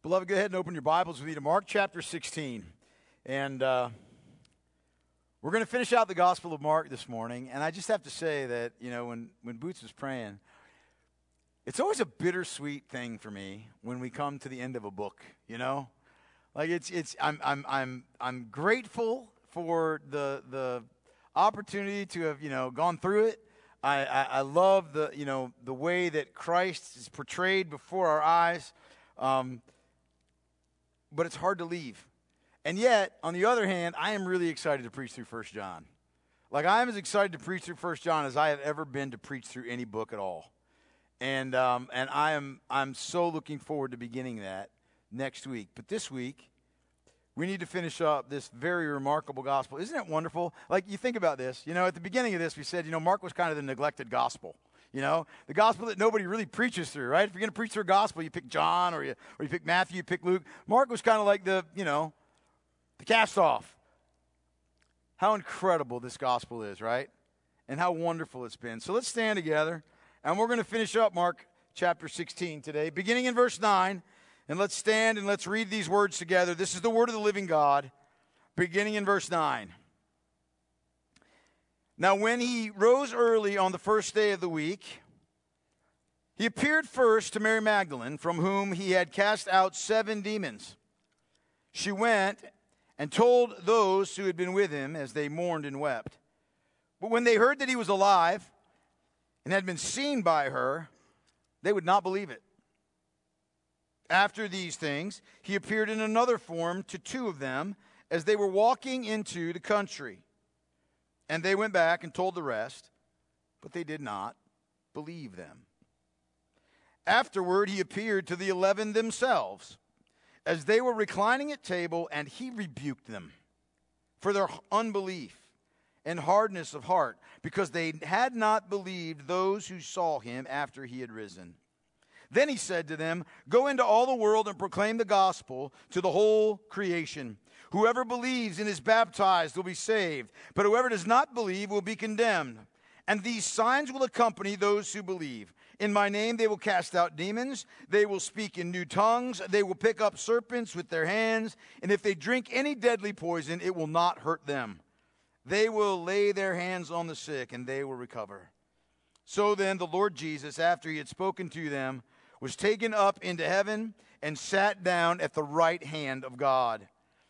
Beloved, go ahead and open your Bibles with me to Mark chapter 16. And we're going to finish out the Gospel of Mark this morning. And I just have to say that, when Boots was praying, it's always a bittersweet thing for me when we come to the end of a book, Like I'm grateful for the opportunity to have, gone through it. I love the way that Christ is portrayed before our eyes. But it's hard to leave. And yet, on the other hand, I am really excited to preach through 1 John. Like, I am as excited to preach through 1 John as I have ever been to preach through any book at all. And I'm so looking forward to beginning that next week. But this week, we need to finish up this very remarkable gospel. Isn't it wonderful? Like, you think about this. At the beginning of this, we said, Mark was kind of the neglected gospel. The gospel that nobody really preaches through, right? If you're going to preach through a gospel, you pick John or you pick Matthew, you pick Luke. Mark was kind of like the cast off. How incredible this gospel is, right? And how wonderful it's been. So let's stand together, and we're going to finish up Mark chapter 16 today, beginning in verse 9. And let's stand and let's read these words together. This is the word of the living God, beginning in verse 9. Now, when he rose early on the first day of the week, he appeared first to Mary Magdalene, from whom he had cast out 7 demons. She went and told those who had been with him as they mourned and wept. But when they heard that he was alive and had been seen by her, they would not believe it. After these things, he appeared in another form to 2 of them as they were walking into the country. And they went back and told the rest, but they did not believe them. Afterward, he appeared to the 11 themselves as they were reclining at table, and he rebuked them for their unbelief and hardness of heart, because they had not believed those who saw him after he had risen. Then he said to them, "Go into all the world and proclaim the gospel to the whole creation. Whoever believes and is baptized will be saved, but whoever does not believe will be condemned. And these signs will accompany those who believe. In my name they will cast out demons, they will speak in new tongues, they will pick up serpents with their hands, and if they drink any deadly poison, it will not hurt them. They will lay their hands on the sick, and they will recover." So then the Lord Jesus, after he had spoken to them, was taken up into heaven and sat down at the right hand of God.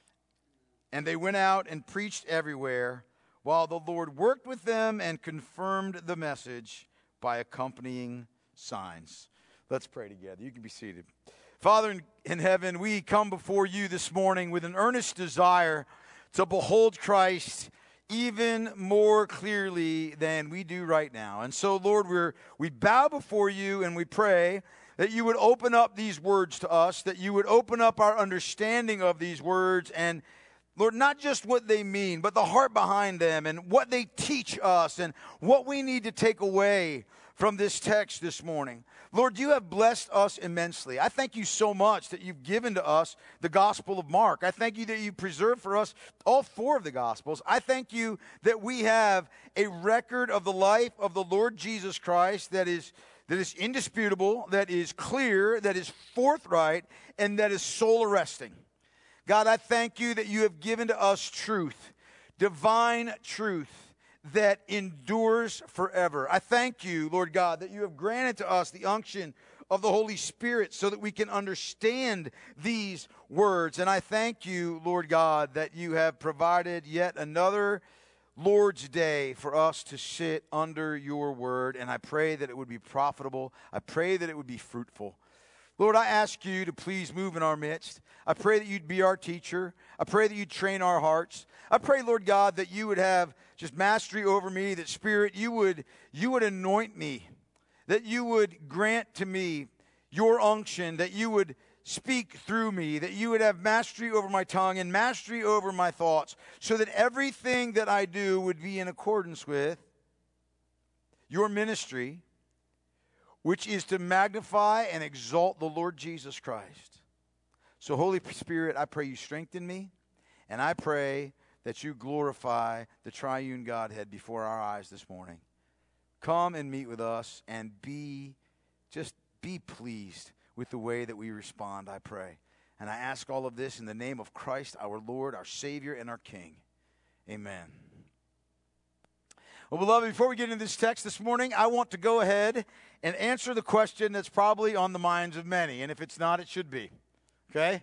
And they went out and preached everywhere, while the Lord worked with them and confirmed the message by accompanying signs. Let's pray together. You can be seated. Father in heaven, we come before you this morning with an earnest desire to behold Christ even more clearly than we do right now. And so, Lord, we bow before you and we pray that you would open up these words to us, that you would open up our understanding of these words, and Lord, not just what they mean, but the heart behind them and what they teach us and what we need to take away from this text this morning. Lord, you have blessed us immensely. I thank you so much that you've given to us the Gospel of Mark. I thank you that you preserved for us all 4 of the Gospels. I thank you that we have a record of the life of the Lord Jesus Christ that is indisputable, that is clear, that is forthright, and that is soul-arresting. God, I thank you that you have given to us truth, divine truth that endures forever. I thank you, Lord God, that you have granted to us the unction of the Holy Spirit so that we can understand these words. And I thank you, Lord God, that you have provided yet another Lord's Day for us to sit under your word. And I pray that it would be profitable. I pray that it would be fruitful. Lord, I ask you to please move in our midst. I pray that you'd be our teacher. I pray that you'd train our hearts. I pray, Lord God, that you would have just mastery over me, that Spirit, you would anoint me, that you would grant to me your unction, that you would speak through me, that you would have mastery over my tongue and mastery over my thoughts, so that everything that I do would be in accordance with your ministry, which is to magnify and exalt the Lord Jesus Christ. So, Holy Spirit, I pray you strengthen me, and I pray that you glorify the triune Godhead before our eyes this morning. Come and meet with us and be pleased with the way that we respond, I pray. And I ask all of this in the name of Christ, our Lord, our Savior, and our King. Amen. Well, beloved, before we get into this text this morning, I want to go ahead and answer the question that's probably on the minds of many. And if it's not, it should be. Okay?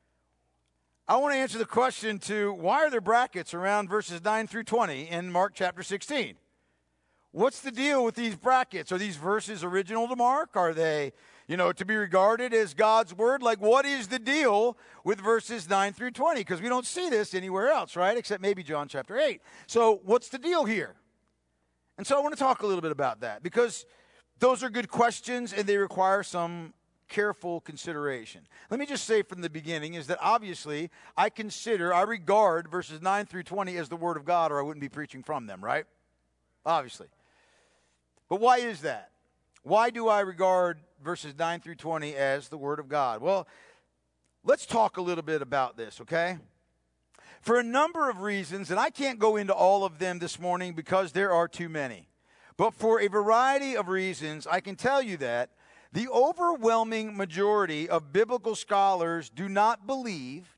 I want to answer the question to why are there brackets around verses 9 through 20 in Mark chapter 16? What's the deal with these brackets? Are these verses original to Mark? Are they, to be regarded as God's word? Like, what is the deal with verses 9 through 20? Because we don't see this anywhere else, right? Except maybe John chapter 8. So what's the deal here? And so I want to talk a little bit about that because those are good questions and they require some careful consideration. Let me just say from the beginning is that obviously I regard verses 9 through 20 as the word of God, or I wouldn't be preaching from them, right? Obviously. But why is that? Why do I regard verses 9 through 20 as the word of God? Well, let's talk a little bit about this, okay? For a number of reasons, and I can't go into all of them this morning because there are too many. But for a variety of reasons, I can tell you that the overwhelming majority of biblical scholars do not believe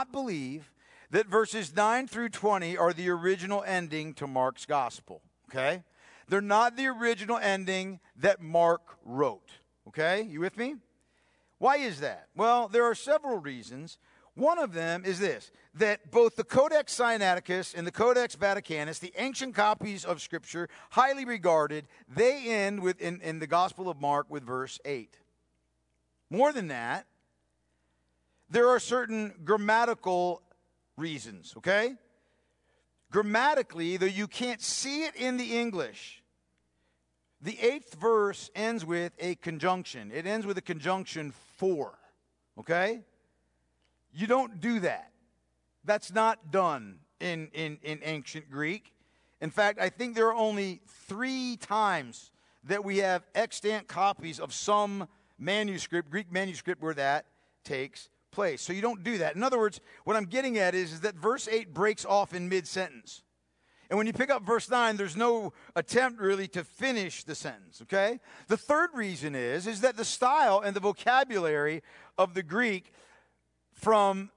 that verses 9 through 20 are the original ending to Mark's gospel, okay? They're not the original ending that Mark wrote, okay? You with me? Why is that? Well, there are several reasons. One of them is this, that both the Codex Sinaiticus and the Codex Vaticanus, the ancient copies of Scripture, highly regarded, they end with in the Gospel of Mark with verse 8. More than that, there are certain grammatical reasons, okay? Grammatically, though you can't see it in the English, the 8th verse ends with a conjunction. It ends with a conjunction for, okay? You don't do that. That's not done in ancient Greek. In fact, I think there are only 3 times that we have extant copies of some manuscript, Greek manuscript, where that takes place. So you don't do that. In other words, what I'm getting at is that verse 8 breaks off in mid-sentence. And when you pick up verse 9, there's no attempt really to finish the sentence, okay? The third reason is that the style and the vocabulary of the Greek from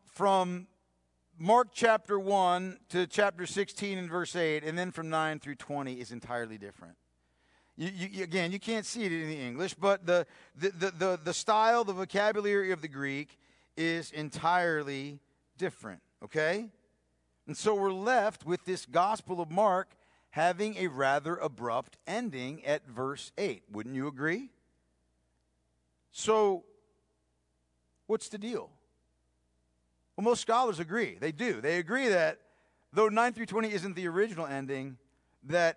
Mark chapter 1 to chapter 16 and verse 8, and then from 9 through 20 is entirely different. Again, you can't see it in the English, but the style, the vocabulary of the Greek is entirely different, okay? And so we're left with this Gospel of Mark having a rather abrupt ending at verse 8. Wouldn't you agree? So, what's the deal? Well, most scholars agree. They do. They agree that though 9 through 20 isn't the original ending, that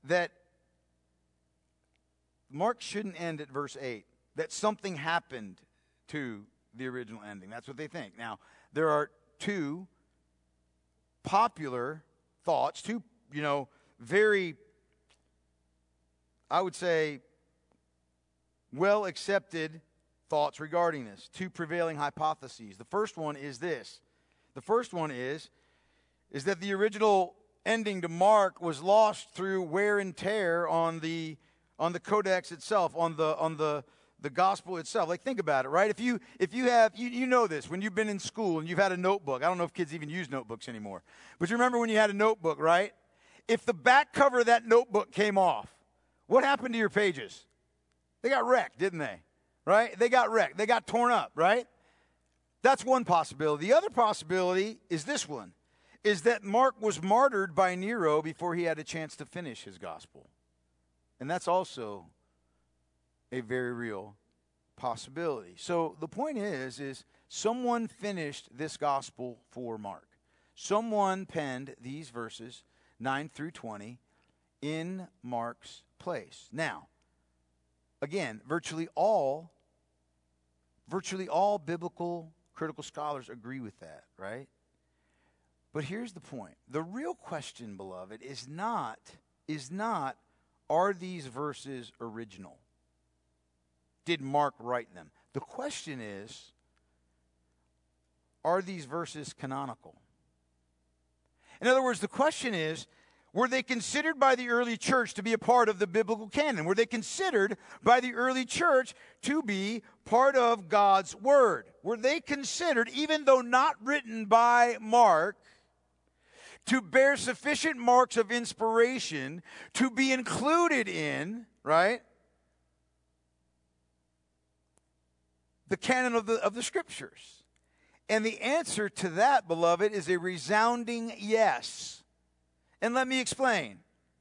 Mark shouldn't end at verse 8. That something happened to the original ending. That's what they think. Now, there are 2 popular thoughts, 2, very, I would say, well-accepted thoughts regarding this. 2 prevailing hypotheses. The first one is this. The first one is that the original ending to Mark was lost through wear and tear on the codex itself, on the gospel itself. Like, think about it, right? If you have, you know this, when you've been in school and you've had a notebook. I don't know if kids even use notebooks anymore. But you remember when you had a notebook, right? If the back cover of that notebook came off, what happened to your pages? They got wrecked, didn't they? Right? They got wrecked. They got torn up, right? That's one possibility. The other possibility is this one, is that Mark was martyred by Nero before he had a chance to finish his gospel. And that's also a very real possibility. So the point is someone finished this gospel for Mark. Someone penned these verses, 9 through 20, in Mark's place. Now, again, virtually all biblical critical scholars agree with that, right? But here's the point. The real question, beloved, is not are these verses original? Did Mark write them? The question is, are these verses canonical? In other words, the question is, were they considered by the early church to be a part of the biblical canon? Were they considered by the early church to be part of God's word? were they considered, even though not written by Mark, to bear sufficient marks of inspiration to be included in, right, the canon of the Scriptures? And the answer to that, beloved, is a resounding yes. And let me explain.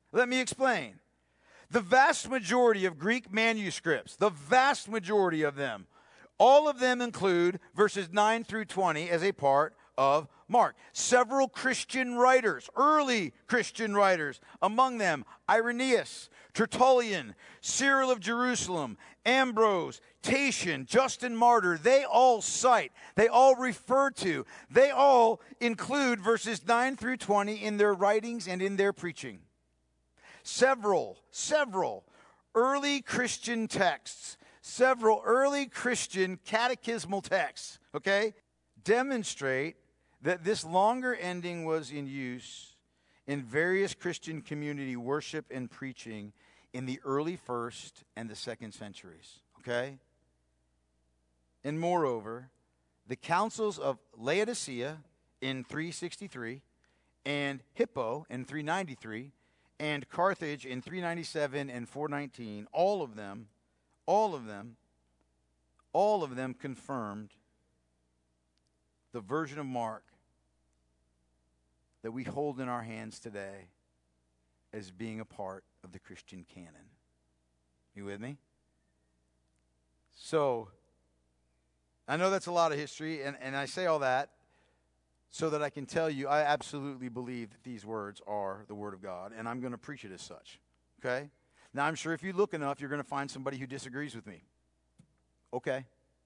The vast majority of Greek manuscripts, the vast majority of them, all of them include verses 9 through 20 as a part of Mark. Several Christian writers, early Christian writers, among them Irenaeus, Tertullian, Cyril of Jerusalem, Ambrose, Tatian, Justin Martyr, they all cite, they all refer to, they all include verses 9 through 20 in their writings and in their preaching. Several early Christian texts, several early Christian catechismal texts, okay, demonstrate that this longer ending was in use in various Christian community worship and preaching in the early first and the second centuries, okay? And moreover, the councils of Laodicea in 363 and Hippo in 393 and Carthage in 397 and 419, all of them confirmed the version of Mark that we hold in our hands today as being a part of the Christian canon. You with me? So, I know that's a lot of history, and I say all that so that I can tell you I absolutely believe that these words are the Word of God, and I'm going to preach it as such. Okay? Now, I'm sure if you look enough, you're going to find somebody who disagrees with me. Okay?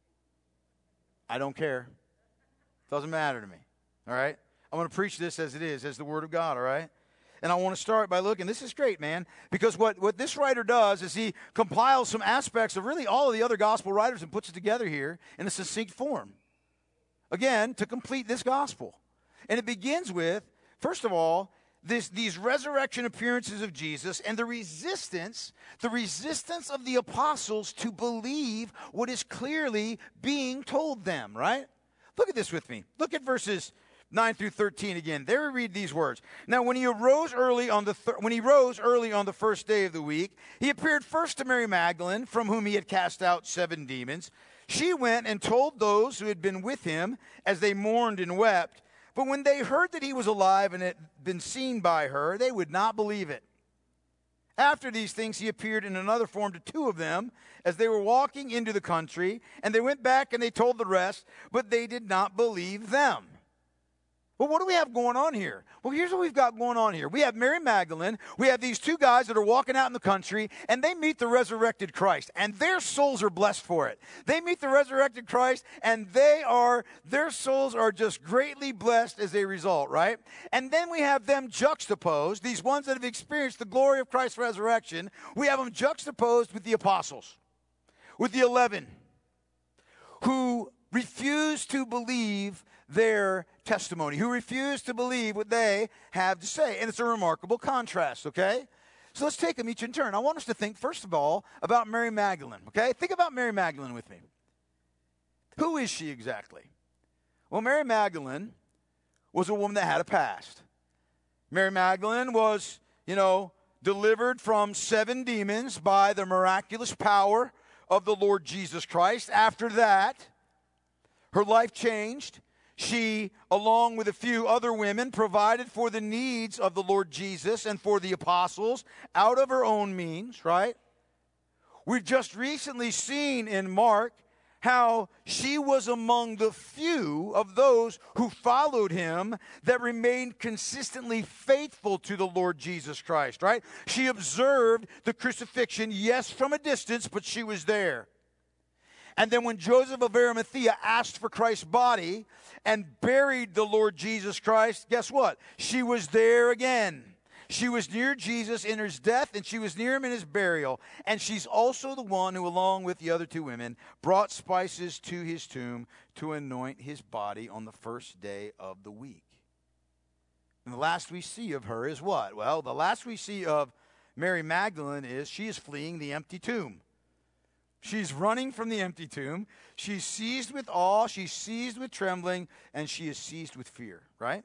I don't care. Doesn't matter to me. All right? I'm going to preach this as it is, as the Word of God, all right? And I want to start by looking. This is great, man, because what this writer does is he compiles some aspects of really all of the other gospel writers and puts it together here in a succinct form. Again, to complete this gospel. And it begins with, first of all, these resurrection appearances of Jesus and the resistance of the apostles to believe what is clearly being told them, right? Look at this with me. Look at verses 9 through 13 again. There we read these words. Now, when he rose early on the first day of the week, he appeared first to Mary Magdalene, from whom he had cast out 7 demons. She went and told those who had been with him as they mourned and wept. But when they heard that he was alive and had been seen by her, they would not believe it. After these things, he appeared in another form to 2 of them as they were walking into the country, and they went back and they told the rest, but they did not believe them. Well, what do we have going on here? Well, here's what we've got going on here. We have Mary Magdalene. We have these 2 guys that are walking out in the country, and they meet the resurrected Christ, and their souls are blessed for it. They meet the resurrected Christ, and their souls are just greatly blessed as a result, right? And then we have them juxtaposed, these ones that have experienced the glory of Christ's resurrection, we have them juxtaposed with the apostles, with the 11, who refused to believe their testimony, who refuse to believe what they have to say. And it's a remarkable contrast, okay? So let's take them each in turn. I want us to think, first of all, about Mary Magdalene, okay? Think about Mary Magdalene with me. Who is she exactly? Well, Mary Magdalene was a woman that had a past. Mary Magdalene was, delivered from 7 demons by the miraculous power of the Lord Jesus Christ. After that, her life changed. She, along with a few other women, provided for the needs of the Lord Jesus and for the apostles out of her own means, right? We've just recently seen in Mark how she was among the few of those who followed him that remained consistently faithful to the Lord Jesus Christ, right? She observed the crucifixion, yes, from a distance, but she was there. And then when Joseph of Arimathea asked for Christ's body and buried the Lord Jesus Christ, guess what? She was there again. She was near Jesus in his death, and she was near him in his burial. And she's also the one who, along with the other 2 women, brought spices to his tomb to anoint his body on the first day of the week. And the last we see of her is what? Well, the last we see of Mary Magdalene is she is fleeing the empty tomb. She's running from the empty tomb. She's seized with awe. She's seized with trembling. And she is seized with fear, right?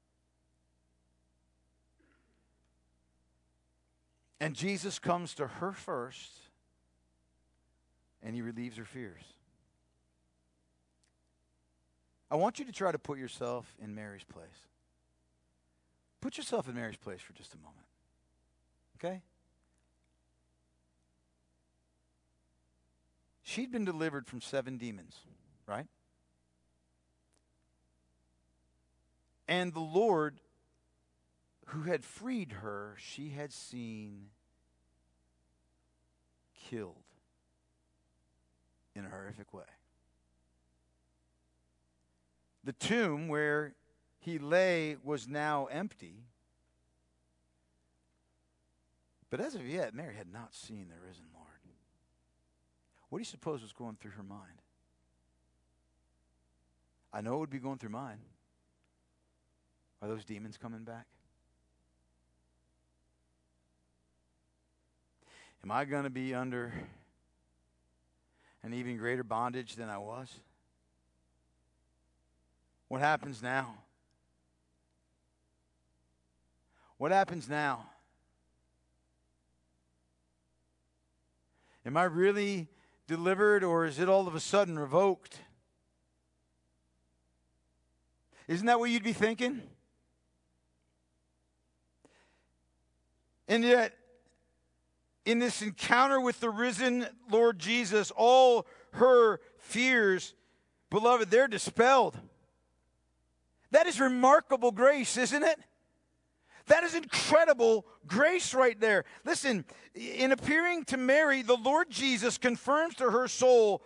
And Jesus comes to her first, and he relieves her fears. I want you to try to put yourself in Mary's place. Put yourself in Mary's place for just a moment. Okay? She'd been delivered from 7 demons, right? And the Lord who had freed her, she had seen killed in a horrific way. The tomb where he lay was now empty. But as of yet, Mary had not seen the risen Lord. What do you suppose was going through her mind? I know it would be going through mine. Are those demons coming back? Am I going to be under an even greater bondage than I was? What happens now? What happens now? Am I really delivered, or is it all of a sudden revoked? Isn't that what you'd be thinking? And yet, in this encounter with the risen Lord Jesus, all her fears, beloved, they're dispelled. That is remarkable grace, isn't it? That is incredible grace right there. Listen, in appearing to Mary, the Lord Jesus confirms to her soul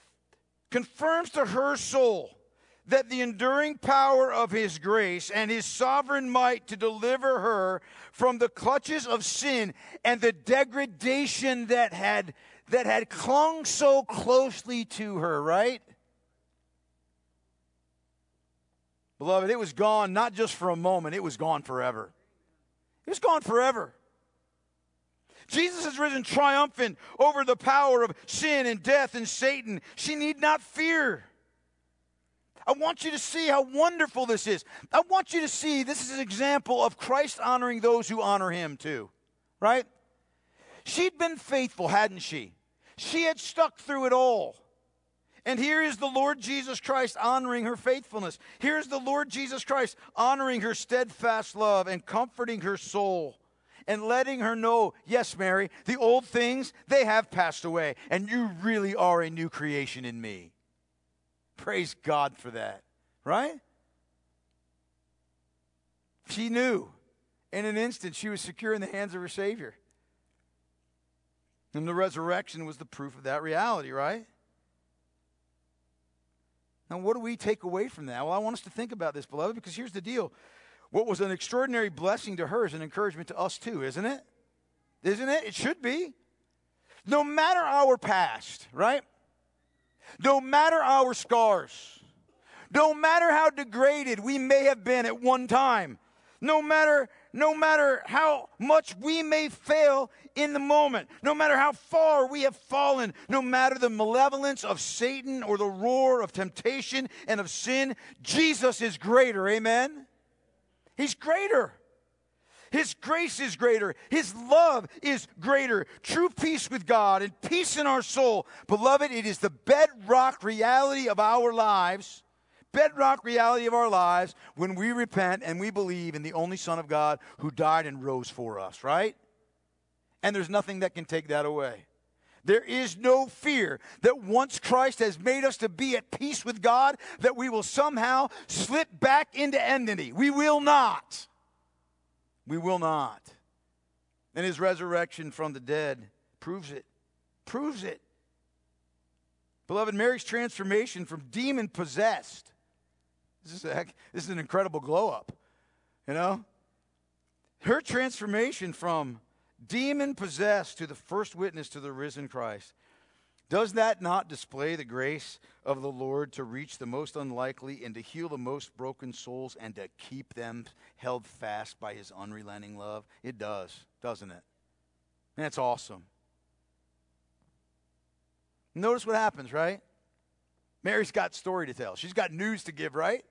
that the enduring power of his grace and his sovereign might to deliver her from the clutches of sin and the degradation that had clung so closely to her, right? Beloved, it was gone not just for a moment, it was gone forever. It was gone forever. Jesus has risen triumphant over the power of sin and death and Satan. She need not fear. I want you to see how wonderful this is. I want you to see this is an example of Christ honoring those who honor him too, right? She'd been faithful, hadn't she? She had stuck through it all. And here is the Lord Jesus Christ honoring her faithfulness. Here's the Lord Jesus Christ honoring her steadfast love and comforting her soul and letting her know, yes, Mary, the old things, they have passed away, and you really are a new creation in me. Praise God for that, right? She knew in an instant she was secure in the hands of her Savior. And the resurrection was the proof of that reality, right? Now, what do we take away from that? Well, I want us to think about this, beloved, because here's the deal. What was an extraordinary blessing to her is an encouragement to us too, isn't it? Isn't it? It should be. No matter our past, right? No matter our scars, no matter how degraded we may have been at one time, no matter how much we may fail in the moment, no matter how far we have fallen, no matter the malevolence of Satan or the roar of temptation and of sin, Jesus is greater, amen? He's greater. His grace is greater. His love is greater. True peace with God and peace in our soul. Beloved, it is the bedrock reality of our lives. Bedrock reality of our lives when we repent and we believe in the only Son of God who died and rose for us, right? And there's nothing that can take that away. There is no fear that once Christ has made us to be at peace with God, that we will somehow slip back into enmity. We will not. We will not. And his resurrection from the dead proves it. Proves it. Beloved, Mary's transformation from demon-possessed. This is an incredible glow-up, you know? Her transformation from demon-possessed to the first witness to the risen Christ. Does that not display the grace of the Lord to reach the most unlikely and to heal the most broken souls and to keep them held fast by his unrelenting love? It does, doesn't it? And it's awesome. Notice what happens, right? Mary's got story to tell. She's got news to give, right?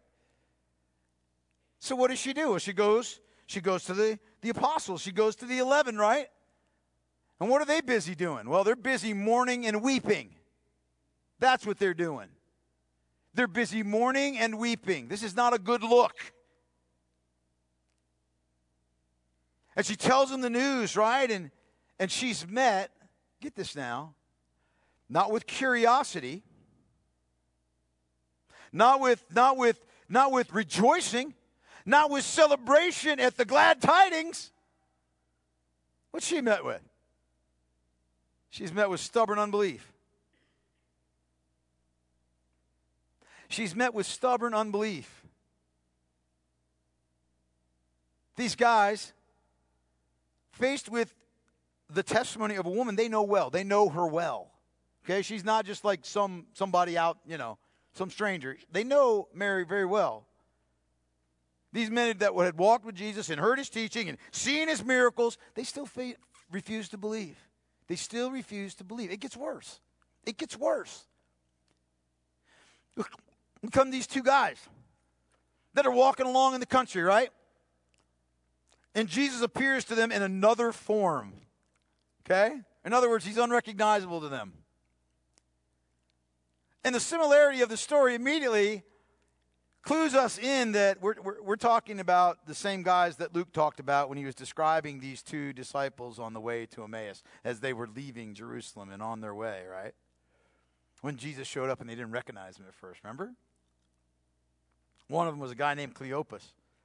So what does she do? Well, she goes to the apostles. She goes to the 11, right? And what are they busy doing? Well, they're busy mourning and weeping. That's what they're doing. They're busy mourning and weeping. This is not a good look. And she tells them the news, right? And she's met, get this now, not with curiosity, not with rejoicing, not with celebration at the glad tidings. What's she met with? She's met with stubborn unbelief. She's met with stubborn unbelief. These guys, faced with the testimony of a woman they know well. They know her well. Okay? She's not just like somebody out, some stranger. They know Mary very well. These men that had walked with Jesus and heard his teaching and seen his miracles, they still refuse to believe. They still refuse to believe. It gets worse. It gets worse. Look, come these two guys that are walking along in the country, right? And Jesus appears to them in another form. Okay? In other words, he's unrecognizable to them. And the similarity of the story immediately clues us in that we're talking about the same guys that Luke talked about when he was describing these two disciples on the way to Emmaus as they were leaving Jerusalem and on their way, right? When Jesus showed up and they didn't recognize him at first, remember? One of them was a guy named Cleopas.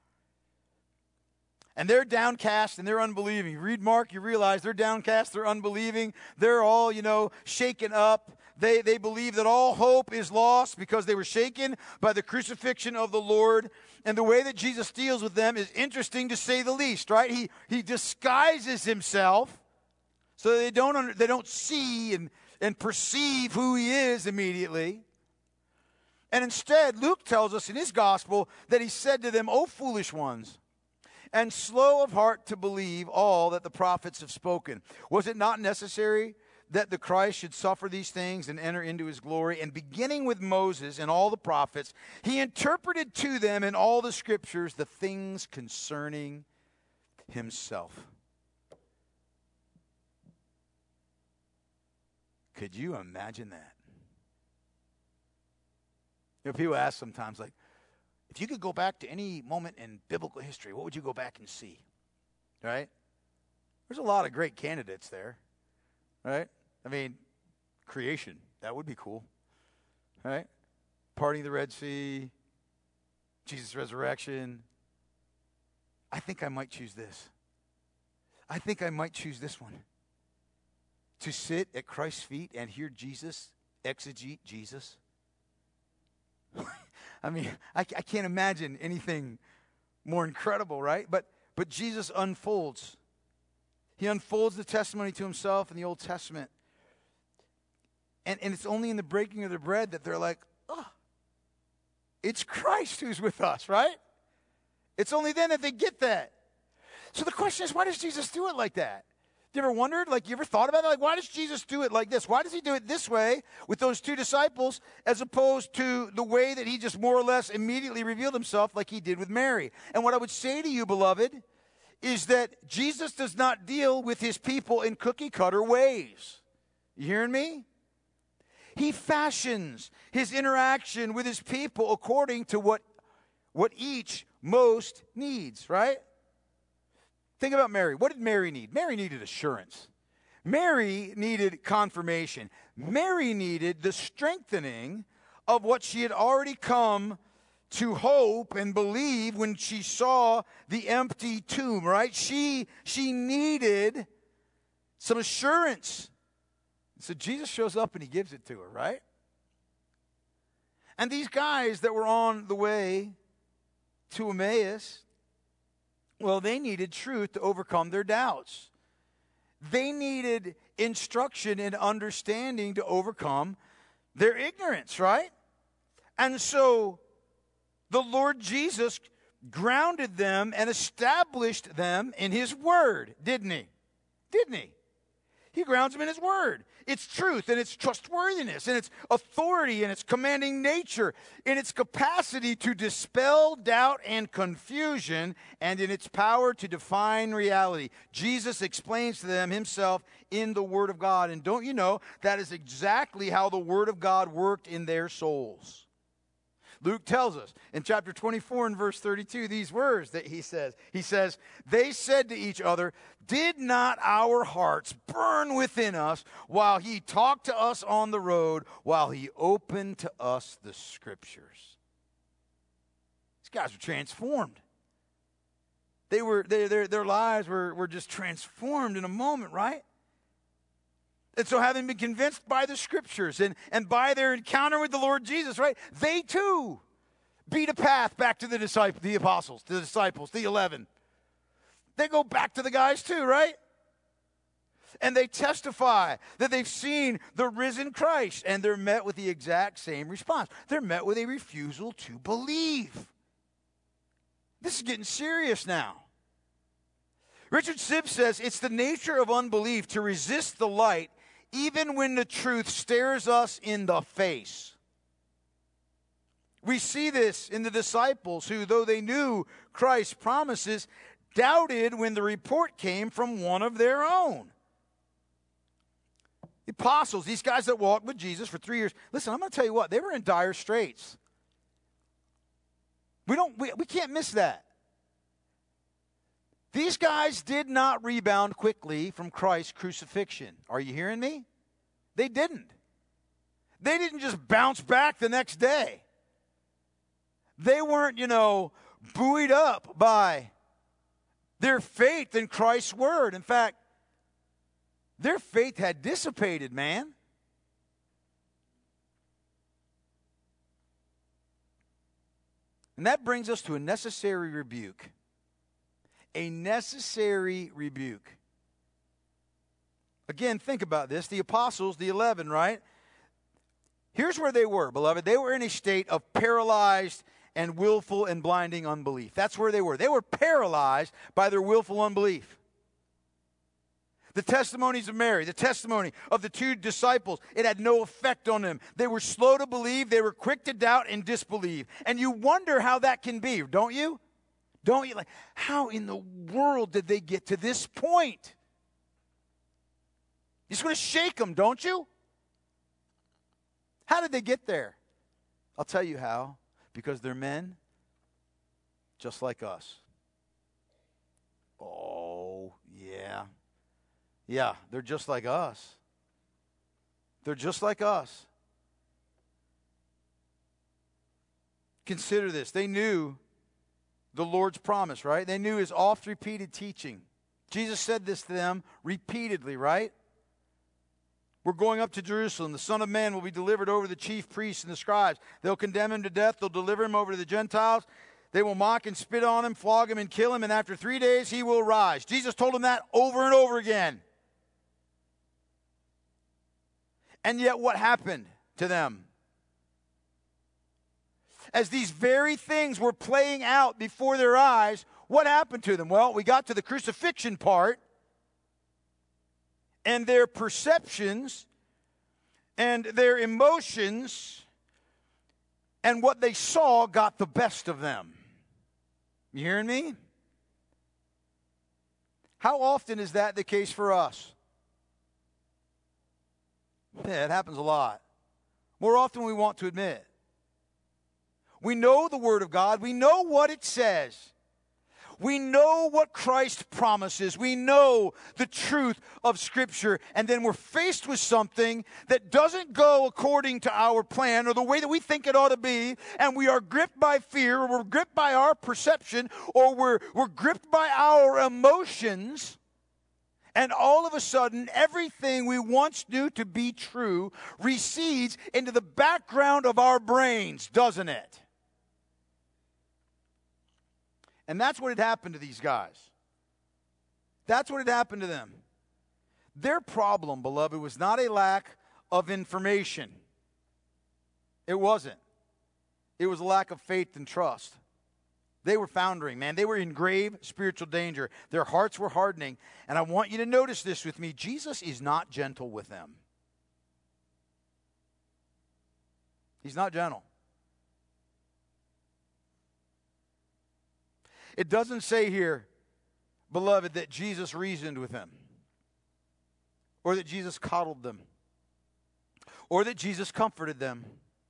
And they're downcast and they're unbelieving. You read Mark, you realize they're downcast, they're unbelieving. They're all, shaken up. They believe that all hope is lost because they were shaken by the crucifixion of the Lord. And the way that Jesus deals with them is interesting to say the least, right? He disguises himself so they don't see and perceive who he is immediately. And instead, Luke tells us in his gospel that he said to them, "O foolish ones, and slow of heart to believe all that the prophets have spoken. Was it not necessary that the Christ should suffer these things and enter into his glory? And beginning with Moses and all the prophets, he interpreted to them in all the scriptures the things concerning himself." Could you imagine that? People ask sometimes, like, if you could go back to any moment in biblical history, what would you go back and see? Right? There's a lot of great candidates there. Right? I mean, creation, that would be cool. Right? Parting the Red Sea, Jesus' resurrection. I think I might choose this. I think I might choose this one. To sit at Christ's feet and hear Jesus exegete Jesus. I mean, I can't imagine anything more incredible, right? But Jesus unfolds. He unfolds the testimony to himself in the Old Testament. And it's only in the breaking of the bread that they're like, oh, it's Christ who's with us, right? It's only then that they get that. So the question is, why does Jesus do it like that? You ever wondered? Like, you ever thought about that? Like, why does Jesus do it like this? Why does he do it this way with those two disciples as opposed to the way that he just more or less immediately revealed himself like he did with Mary? And what I would say to you, beloved, is that Jesus does not deal with his people in cookie-cutter ways. You hearing me? He fashions his interaction with his people according to what each most needs, right? Think about Mary. What did Mary need? Mary needed assurance. Mary needed confirmation. Mary needed the strengthening of what she had already come to hope and believe when she saw the empty tomb, right? She needed some assurance. So Jesus shows up and he gives it to her, right? And these guys that were on the way to Emmaus, well, they needed truth to overcome their doubts. They needed instruction and understanding to overcome their ignorance, right? And so the Lord Jesus grounded them and established them in his word, didn't he? Didn't he? He grounds them in his word. Its truth and its trustworthiness and its authority and its commanding nature, in its capacity to dispel doubt and confusion, and in its power to define reality. Jesus explains to them himself in the Word of God. And don't you know, that is exactly how the Word of God worked in their souls. Luke tells us in chapter 24 and verse 32 these words that he says. He says, they said to each other, did not our hearts burn within us while he talked to us on the road, while he opened to us the scriptures? These guys were transformed. Their lives were just transformed in a moment, right? And so having been convinced by the scriptures and by their encounter with the Lord Jesus, right, they too beat a path back to the apostles, the disciples, the 11. They go back to the guys too, right? And they testify that they've seen the risen Christ, and they're met with the exact same response. They're met with a refusal to believe. This is getting serious now. Richard Sibbes says it's the nature of unbelief to resist the light even when the truth stares us in the face. We see this in the disciples who, though they knew Christ's promises, doubted when the report came from one of their own. The apostles, these guys that walked with Jesus for 3 years, listen, I'm going to tell you what, they were in dire straits. We can't miss that. These guys did not rebound quickly from Christ's crucifixion. Are you hearing me? They didn't. They didn't just bounce back the next day. They weren't, buoyed up by their faith in Christ's word. In fact, their faith had dissipated, man. And that brings us to a necessary rebuke. A necessary rebuke. Again, think about this. The apostles, the 11, right? Here's where they were, beloved. They were in a state of paralyzed and willful and blinding unbelief. That's where they were. They were paralyzed by their willful unbelief. The testimonies of Mary, the testimony of the two disciples, it had no effect on them. They were slow to believe. They were quick to doubt and disbelieve. And you wonder how that can be, don't you? Don't you? Like, how in the world did they get to this point? It's going to shake them, don't you? How did they get there? I'll tell you how. Because they're men just like us. Oh, yeah. Yeah, they're just like us. They're just like us. Consider this. They knew the Lord's promise, right? They knew his oft-repeated teaching. Jesus said this to them repeatedly, right? We're going up to Jerusalem. The Son of Man will be delivered over to the chief priests and the scribes. They'll condemn him to death. They'll deliver him over to the Gentiles. They will mock and spit on him, flog him and kill him, and after 3 days he will rise. Jesus told them that over and over again. And yet what happened to them? As these very things were playing out before their eyes, what happened to them? Well, we got to the crucifixion part, and their perceptions and their emotions and what they saw got the best of them. You hearing me? How often is that the case for us? Yeah, it happens a lot. More often than we want to admit. We know the Word of God. We know what it says. We know what Christ promises. We know the truth of Scripture. And then we're faced with something that doesn't go according to our plan or the way that we think it ought to be. And we are gripped by fear, or we're gripped by our perception, or we're gripped by our emotions. And all of a sudden, everything we once knew to be true recedes into the background of our brains, doesn't it? And that's what had happened to these guys. That's what had happened to them. Their problem, beloved, was not a lack of information. It wasn't. It was a lack of faith and trust. They were foundering, man. They were in grave spiritual danger. Their hearts were hardening. And I want you to notice this with me. Jesus is not gentle with them. He's not gentle. It doesn't say here, beloved, that Jesus reasoned with them, or that Jesus coddled them, or that Jesus comforted them,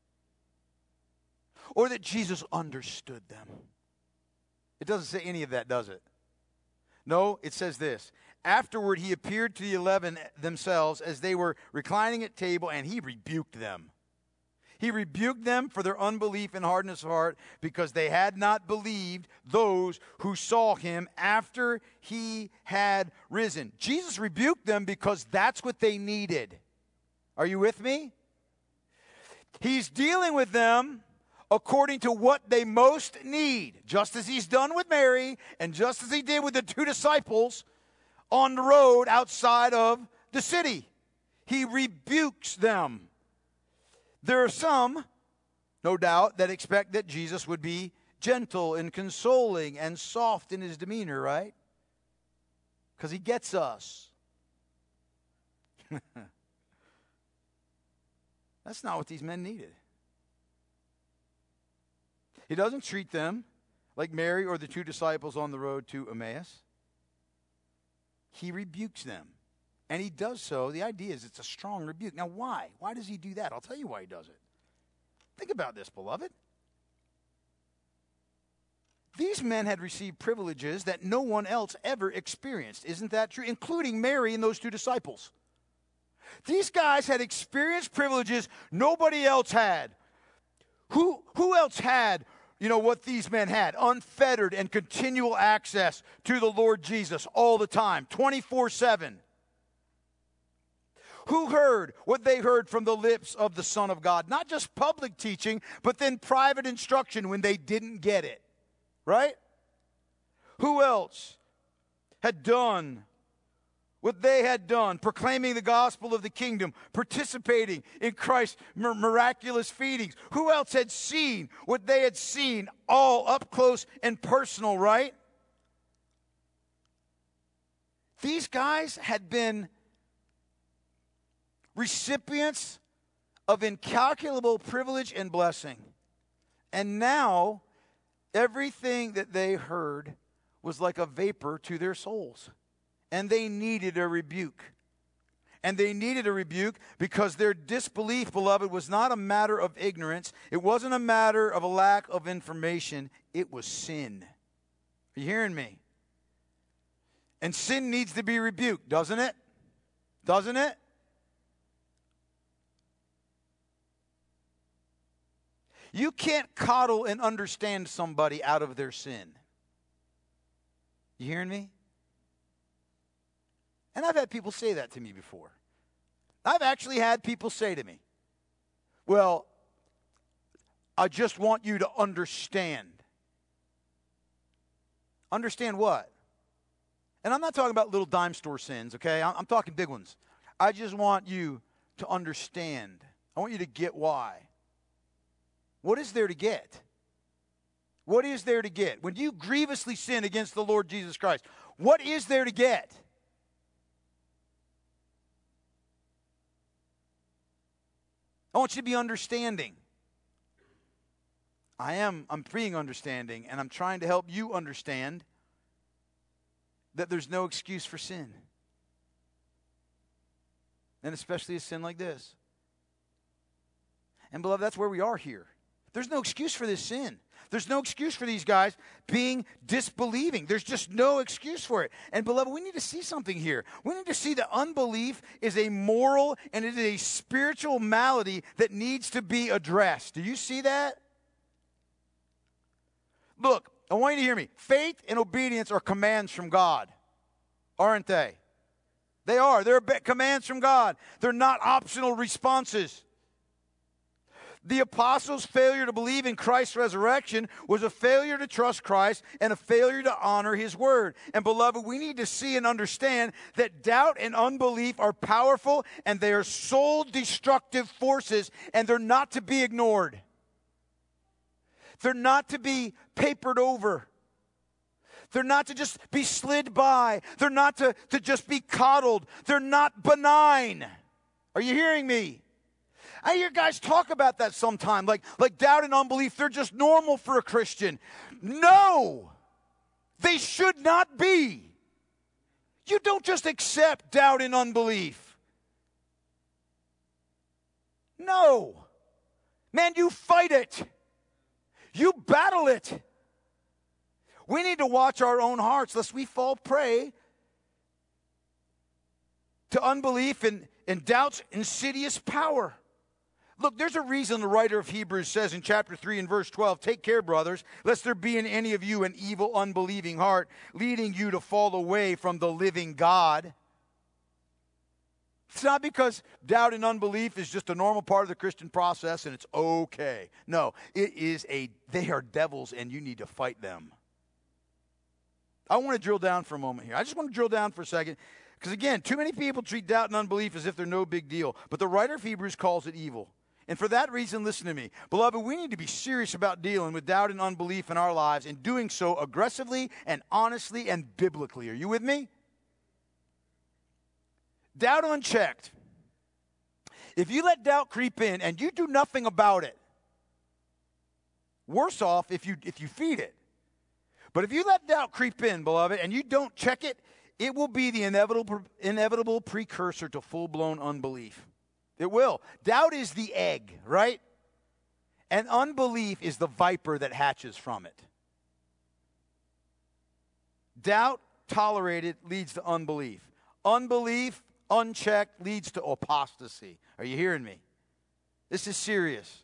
or that Jesus understood them. It doesn't say any of that, does it? No, it says this. Afterward, he appeared to the 11 themselves as they were reclining at table, and he rebuked them. He rebuked them for their unbelief and hardness of heart, because they had not believed those who saw him after he had risen. Jesus rebuked them because that's what they needed. Are you with me? He's dealing with them according to what they most need, just as he's done with Mary and just as he did with the 2 disciples on the road outside of the city. He rebukes them. There are some, no doubt, that expect that Jesus would be gentle and consoling and soft in his demeanor, right? Because he gets us. That's not what these men needed. He doesn't treat them like Mary or the 2 disciples on the road to Emmaus. He rebukes them. And he does so. The idea is it's a strong rebuke. Now, why? Why does he do that? I'll tell you why he does it. Think about this, beloved. These men had received privileges that no one else ever experienced. Isn't that true? Including Mary and those 2 disciples. These guys had experienced privileges nobody else had. Who else had, what these men had? Unfettered and continual access to the Lord Jesus all the time, 24/7. Who heard what they heard from the lips of the Son of God? Not just public teaching, but then private instruction when they didn't get it. Right? Who else had done what they had done, proclaiming the gospel of the kingdom, participating in Christ's miraculous feedings? Who else had seen what they had seen, all up close and personal, right? These guys had been recipients of incalculable privilege and blessing. And now, everything that they heard was like a vapor to their souls. And they needed a rebuke. And they needed a rebuke because their disbelief, beloved, was not a matter of ignorance. It wasn't a matter of a lack of information. It was sin. Are you hearing me? And sin needs to be rebuked, doesn't it? Doesn't it? You can't coddle and understand somebody out of their sin. You hearing me? And I've had people say that to me before. I've actually had people say to me, well, I just want you to understand. Understand what? And I'm not talking about little dime store sins, okay? I'm talking big ones. I just want you to understand. I want you to get why. What is there to get? What is there to get? When you grievously sin against the Lord Jesus Christ, what is there to get? I want you to be understanding. I'm being understanding, and I'm trying to help you understand that there's no excuse for sin. And especially a sin like this. And beloved, that's where we are here. There's no excuse for this sin. There's no excuse for these guys being disbelieving. There's just no excuse for it. And beloved, we need to see something here. We need to see that unbelief is a moral and it is a spiritual malady that needs to be addressed. Do you see that? Look, I want you to hear me. Faith and obedience are commands from God, aren't they? They are. They're commands from God. They're not optional responses. The apostles' failure to believe in Christ's resurrection was a failure to trust Christ and a failure to honor his word. And beloved, we need to see and understand that doubt and unbelief are powerful and they are soul-destructive forces and they're not to be ignored. They're not to be papered over. They're not to just be slid by. They're not to just be coddled. They're not benign. Are you hearing me? I hear guys talk about that sometime, like doubt and unbelief. They're just normal for a Christian. No, they should not be. You don't just accept doubt and unbelief. No. Man, you fight it. You battle it. We need to watch our own hearts lest we fall prey to unbelief and doubt's insidious power. Look, there's a reason the writer of Hebrews says in chapter 3 and verse 12, take care, brothers, lest there be in any of you an evil, unbelieving heart, leading you to fall away from the living God. It's not because doubt and unbelief is just a normal part of the Christian process and it's okay. No, they are devils and you need to fight them. I want to drill down for a moment here. I just want to drill down for a second. Because again, too many people treat doubt and unbelief as if they're no big deal. But the writer of Hebrews calls it evil. And for that reason, listen to me. Beloved, we need to be serious about dealing with doubt and unbelief in our lives and doing so aggressively and honestly and biblically. Are you with me? Doubt unchecked. If you let doubt creep in and you do nothing about it, worse off if you feed it. But if you let doubt creep in, beloved, and you don't check it, it will be the inevitable precursor to full-blown unbelief. It will. Doubt is the egg, right? And unbelief is the viper that hatches from it. Doubt tolerated leads to unbelief. Unbelief unchecked leads to apostasy. Are you hearing me? This is serious.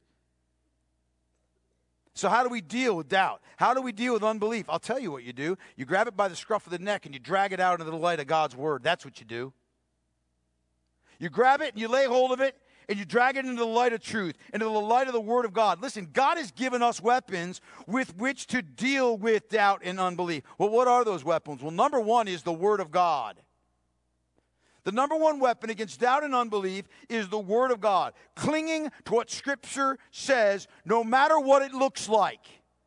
So how do we deal with doubt? How do we deal with unbelief? I'll tell you what you do. You grab it by the scruff of the neck and you drag it out into the light of God's word. That's what you do. You grab it and you lay hold of it and you drag it into the light of truth, into the light of the word of God. Listen, God has given us weapons with which to deal with doubt and unbelief. Well, what are those weapons? Well, number one is the word of God. The number one weapon against doubt and unbelief is the Word of God. Clinging to what Scripture says, no matter what it looks like.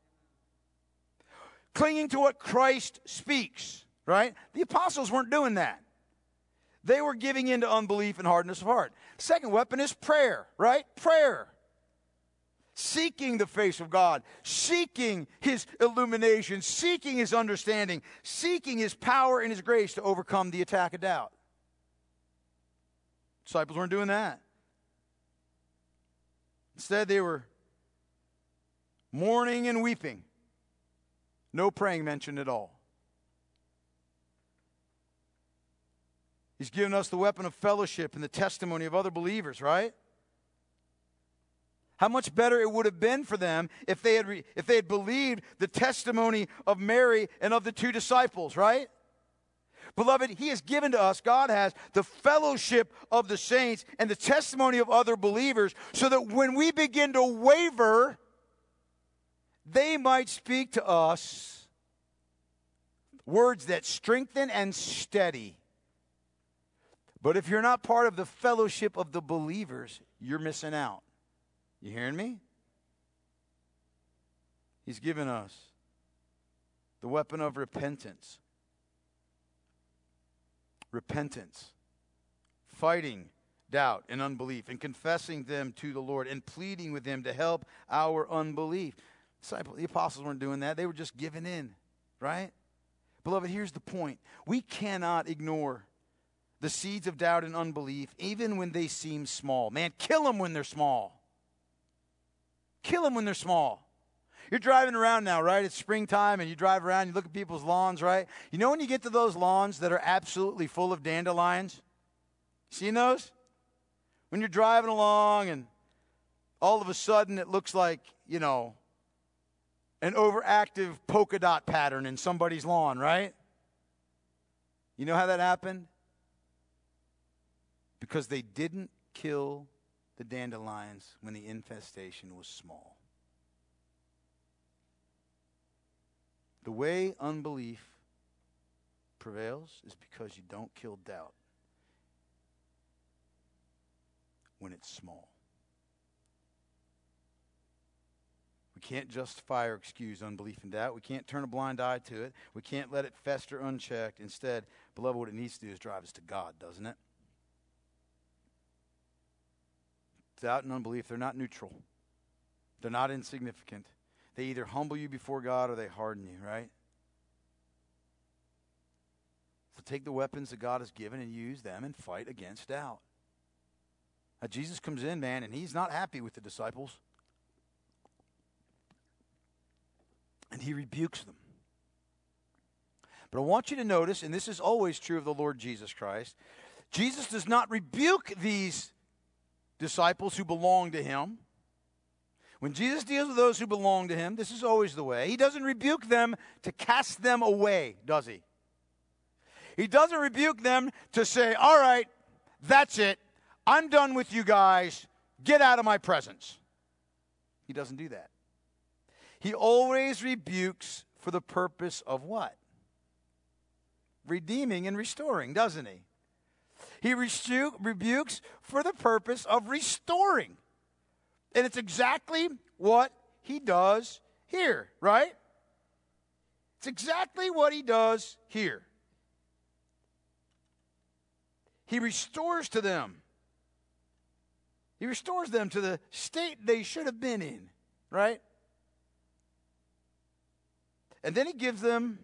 Clinging to what Christ speaks, right? The apostles weren't doing that. They were giving in to unbelief and hardness of heart. Second weapon is prayer, right? Prayer. Seeking the face of God. Seeking His illumination. Seeking His understanding. Seeking His power and His grace to overcome the attack of doubt. Disciples weren't doing that. Instead, they were mourning and weeping. No praying mentioned at all. He's given us the weapon of fellowship and the testimony of other believers, right? How much better it would have been for them if they had believed the testimony of Mary and of the two disciples, right? Beloved, He has given to us, God has, the fellowship of the saints and the testimony of other believers so that when we begin to waver, they might speak to us words that strengthen and steady. But if you're not part of the fellowship of the believers, you're missing out. You hearing me? He's given us the weapon of repentance. Repentance, fighting doubt and unbelief, and confessing them to the Lord and pleading with Him to help our unbelief. The apostles weren't doing that. They were just giving in, right? Beloved, here's the point. We cannot ignore the seeds of doubt and unbelief, even when they seem small. Man, kill them when they're small. Kill them when they're small. You're driving around now, right? It's springtime, and you drive around, you look at people's lawns, right? You know when you get to those lawns that are absolutely full of dandelions? Seen those? When you're driving along, and all of a sudden it looks like, an overactive polka dot pattern in somebody's lawn, right? You know how that happened? Because they didn't kill the dandelions when the infestation was small. The way unbelief prevails is because you don't kill doubt when it's small. We can't justify or excuse unbelief and doubt. We can't turn a blind eye to it. We can't let it fester unchecked. Instead, beloved, what it needs to do is drive us to God, doesn't it? Doubt and unbelief, they're not neutral. They're not insignificant. They either humble you before God or they harden you, right? So take the weapons that God has given and use them and fight against doubt. Now, Jesus comes in, man, and he's not happy with the disciples. And he rebukes them. But I want you to notice, and this is always true of the Lord Jesus Christ, Jesus does not rebuke these disciples who belong to him. When Jesus deals with those who belong to him, this is always the way. He doesn't rebuke them to cast them away, does he? He doesn't rebuke them to say, all right, that's it. I'm done with you guys. Get out of my presence. He doesn't do that. He always rebukes for the purpose of what? Redeeming and restoring, doesn't he? He rebukes for the purpose of restoring. And it's exactly what he does here, right? It's exactly what he does here. He restores to them. He restores them to the state they should have been in, right? And then he gives them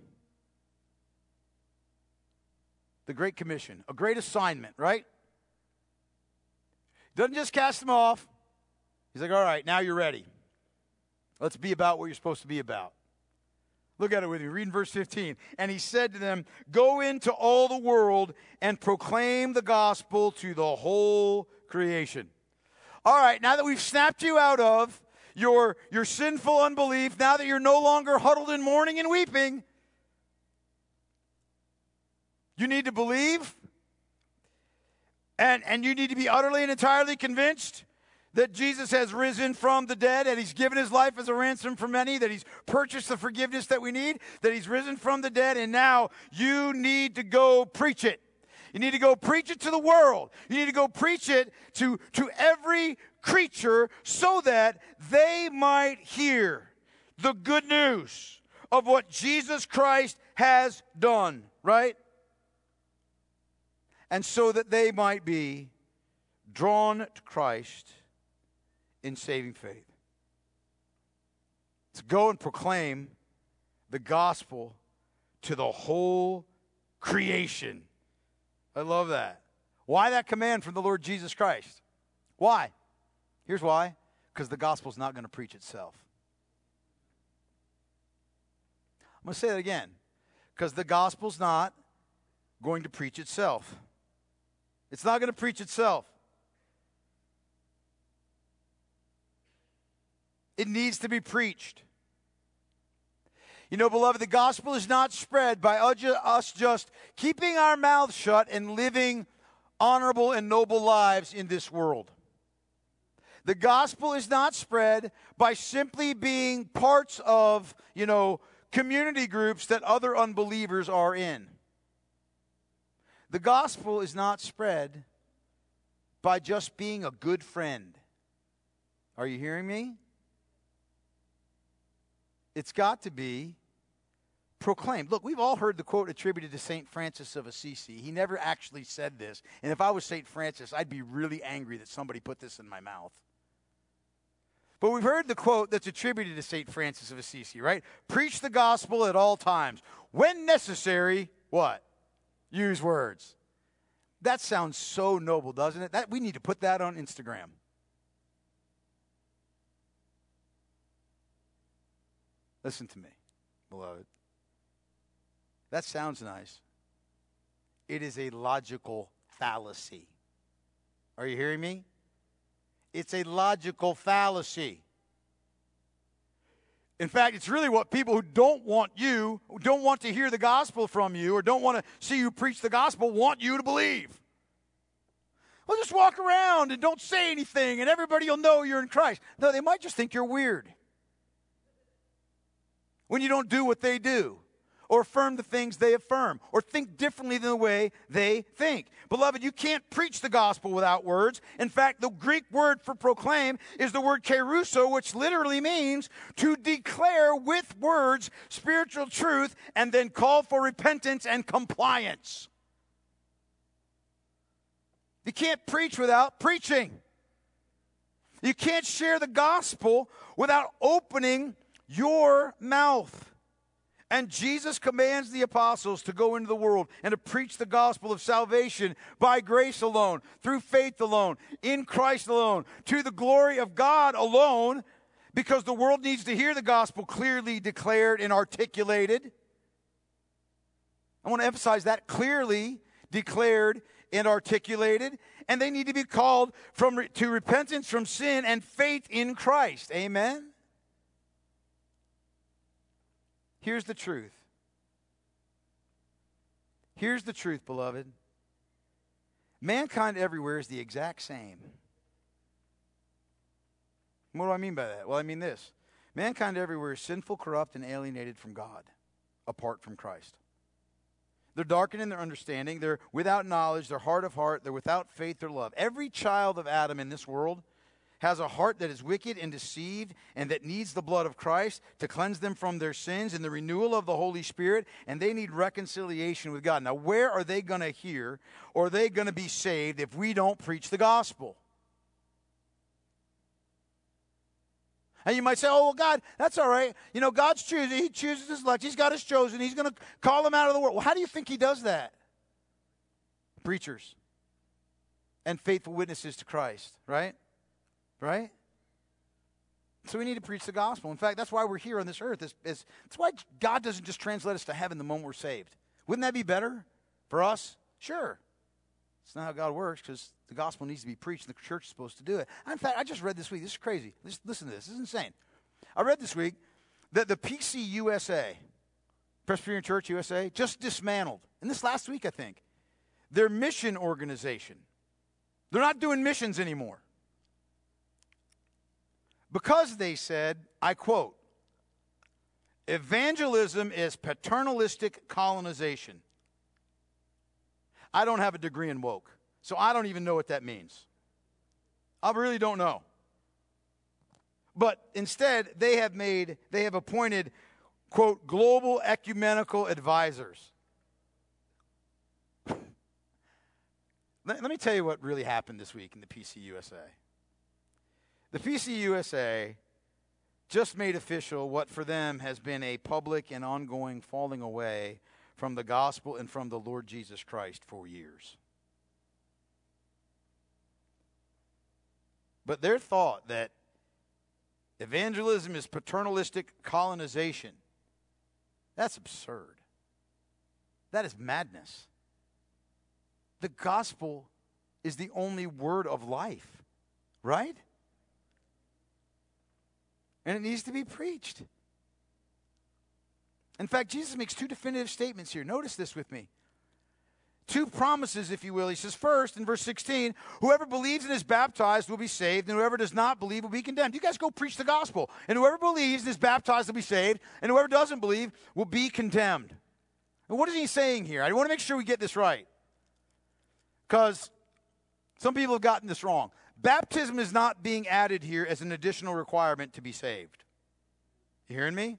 the Great Commission, a great assignment, right? Doesn't just cast them off. He's like, all right, now you're ready. Let's be about what you're supposed to be about. Look at it with me. Read in verse 15. And he said to them, go into all the world and proclaim the gospel to the whole creation. All right, now that we've snapped you out of your sinful unbelief, now that you're no longer huddled in mourning and weeping, you need to believe, and you need to be utterly and entirely convinced that Jesus has risen from the dead, that he's given his life as a ransom for many, that he's purchased the forgiveness that we need, that he's risen from the dead, and now you need to go preach it. You need to go preach it to the world. You need to go preach it to every creature so that they might hear the good news of what Jesus Christ has done, right? And so that they might be drawn to Christ in saving faith. To go and proclaim the gospel to the whole creation. I love that. Why that command from the Lord Jesus Christ? Why? Here's why. Because the gospel's not going to preach itself. I'm going to say that again. Because the gospel's not going to preach itself. It's not going to preach itself. It needs to be preached. You know, beloved, the gospel is not spread by us just keeping our mouths shut and living honorable and noble lives in this world. The gospel is not spread by simply being parts of, community groups that other unbelievers are in. The gospel is not spread by just being a good friend. Are you hearing me? It's got to be proclaimed. Look, we've all heard the quote attributed to St. Francis of Assisi. He never actually said this. And if I was St. Francis, I'd be really angry that somebody put this in my mouth. But we've heard the quote that's attributed to St. Francis of Assisi, right? Preach the gospel at all times. When necessary, what? Use words. That sounds so noble, doesn't it? We need to put that on Instagram. Listen to me, beloved. That sounds nice. It is a logical fallacy. Are you hearing me? It's a logical fallacy. In fact, it's really what people who don't want to hear the gospel from you, or don't want to see you preach the gospel, want you to believe. Well, just walk around and don't say anything, and everybody will know you're in Christ. No, they might just think you're weird when you don't do what they do, or affirm the things they affirm, or think differently than the way they think. Beloved, you can't preach the gospel without words. In fact, the Greek word for proclaim is the word kerusso, which literally means to declare with words spiritual truth and then call for repentance and compliance. You can't preach without preaching. You can't share the gospel without opening your mouth. And Jesus commands the apostles to go into the world and to preach the gospel of salvation by grace alone, through faith alone, in Christ alone, to the glory of God alone, because the world needs to hear the gospel clearly declared and articulated. I want to emphasize that, clearly declared and articulated, and they need to be called to repentance from sin and faith in Christ. Amen? Here's the truth. Here's the truth, beloved. Mankind everywhere is the exact same. What do I mean by that? Well, I mean this. Mankind everywhere is sinful, corrupt, and alienated from God, apart from Christ. They're darkened in their understanding. They're without knowledge. They're hard of heart. They're without faith or love. Every child of Adam in this world has a heart that is wicked and deceived and that needs the blood of Christ to cleanse them from their sins and the renewal of the Holy Spirit, and they need reconciliation with God. Now, where are they going to hear or are they going to be saved if we don't preach the gospel? And you might say, oh, well, God, that's all right. You know, God's choosing. He chooses his elect. He's got us chosen. He's going to call them out of the world. Well, how do you think he does that? Preachers and faithful witnesses to Christ, right? Right? So we need to preach the gospel. In fact, that's why we're here on this earth. That's why God doesn't just translate us to heaven the moment we're saved. Wouldn't that be better for us? Sure. It's not how God works, because the gospel needs to be preached and the church is supposed to do it. In fact, I just read this week. This is crazy. Listen to this. This is insane. I read this week that the PCUSA, Presbyterian Church USA, just dismantled. And this last week, I think. Their mission organization. They're not doing missions anymore. Because they said, I quote, evangelism is paternalistic colonization. I don't have a degree in woke, so I don't even know what that means. I really don't know. But instead, they have appointed, quote, global ecumenical advisors. Let me tell you what really happened this week in the PCUSA. The PCUSA just made official what for them has been a public and ongoing falling away from the gospel and from the Lord Jesus Christ for years. But their thought that evangelism is paternalistic colonization, that's absurd. That is madness. The gospel is the only word of life, right? And it needs to be preached. In fact, Jesus makes two definitive statements here. Notice this with me. Two promises, if you will. He says, first, in verse 16, whoever believes and is baptized will be saved, and whoever does not believe will be condemned. You guys go preach the gospel. And whoever believes and is baptized will be saved, and whoever doesn't believe will be condemned. And what is he saying here? I want to make sure we get this right, because some people have gotten this wrong. Baptism is not being added here as an additional requirement to be saved. You hearing me?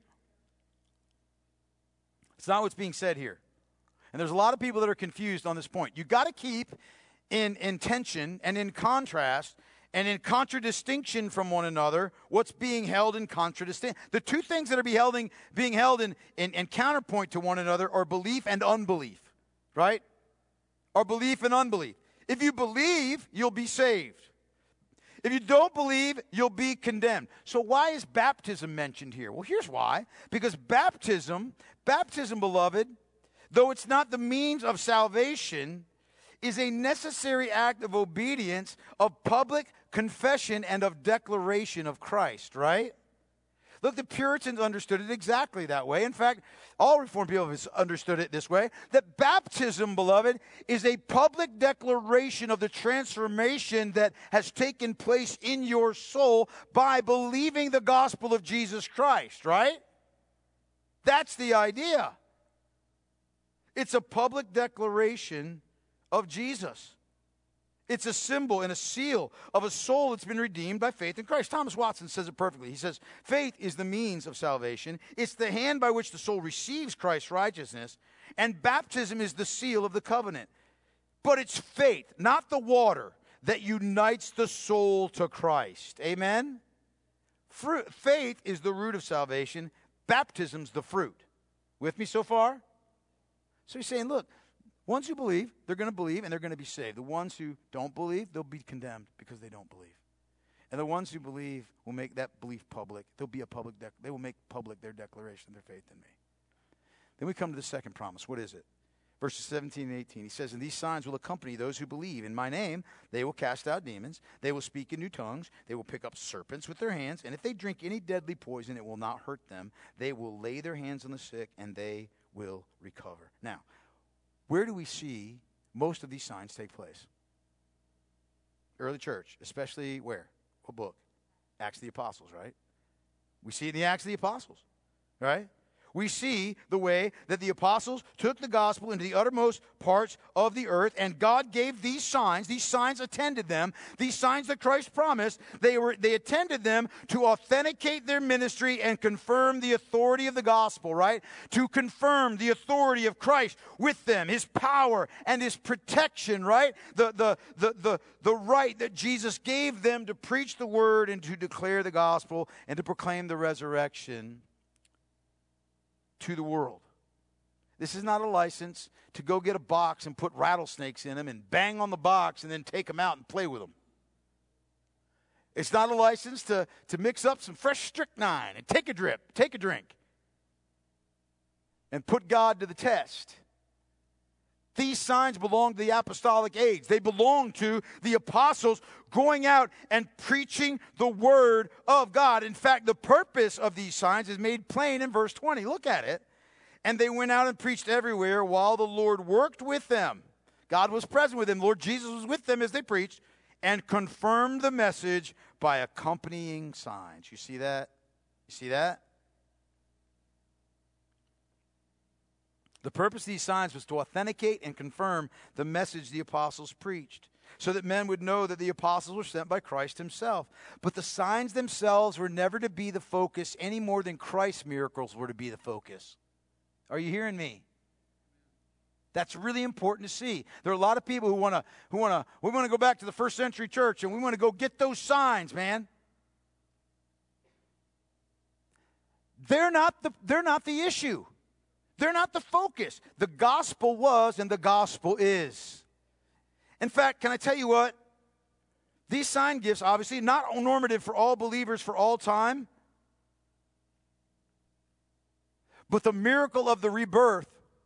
It's not what's being said here. And there's a lot of people that are confused on this point. You've got to keep in tension and in contrast and in contradistinction from one another what's being held in contradistinction. The two things that are being held in counterpoint to one another are belief and unbelief, right? Or belief and unbelief. If you believe, you'll be saved. If you don't believe, you'll be condemned. So why is baptism mentioned here? Well, here's why. Because baptism, beloved, though it's not the means of salvation, is a necessary act of obedience, of public confession, and of declaration of Christ, right? Look, the Puritans understood it exactly that way. In fact, all Reformed people have understood it this way, that baptism, beloved, is a public declaration of the transformation that has taken place in your soul by believing the gospel of Jesus Christ, right? That's the idea. It's a public declaration of Jesus. It's a symbol and a seal of a soul that's been redeemed by faith in Christ. Thomas Watson says it perfectly. He says, faith is the means of salvation. It's the hand by which the soul receives Christ's righteousness. And baptism is the seal of the covenant. But it's faith, not the water, that unites the soul to Christ. Amen? Faith is the root of salvation. Baptism's the fruit. With me so far? So he's saying, look, ones who believe, they're going to believe and they're going to be saved. The ones who don't believe, they'll be condemned because they don't believe. And the ones who believe will make that belief public. They will make public their declaration of their faith in me. Then we come to the second promise. What is it? Verses 17 and 18. He says, and these signs will accompany those who believe. In my name, they will cast out demons. They will speak in new tongues. They will pick up serpents with their hands. And if they drink any deadly poison, it will not hurt them. They will lay their hands on the sick, and they will recover. Now, where do we see most of these signs take place? Early church, especially where? What book? Acts of the Apostles, right? We see it in the Acts of the Apostles, right? We see the way that the apostles took the gospel into the uttermost parts of the earth, and God gave these signs. These signs attended them. These signs that Christ promised, they attended them to authenticate their ministry and confirm the authority of the gospel, right? To confirm the authority of Christ with them, his power and his protection, right? The right that Jesus gave them to preach the word and to declare the gospel and to proclaim the resurrection to the world. This is not a license to go get a box and put rattlesnakes in them and bang on the box and then take them out and play with them. It's not a license to mix up some fresh strychnine and take a drink, and put God to the test. These signs belong to the apostolic age. They belong to the apostles going out and preaching the word of God. In fact, the purpose of these signs is made plain in verse 20. Look at it. And they went out and preached everywhere while the Lord worked with them. God was present with them. Lord Jesus was with them as they preached and confirmed the message by accompanying signs. You see that? You see that? The purpose of these signs was to authenticate and confirm the message the apostles preached, so that men would know that the apostles were sent by Christ himself. But the signs themselves were never to be the focus any more than Christ's miracles were to be the focus. Are you hearing me? That's really important to see. There are a lot of people who want to go back to the first century church and we want to go get those signs, man. They're not the issue. They're not the focus. The gospel was and the gospel is. In fact, can I tell you what? These sign gifts, obviously, not normative for all believers for all time, but the miracle of the rebirth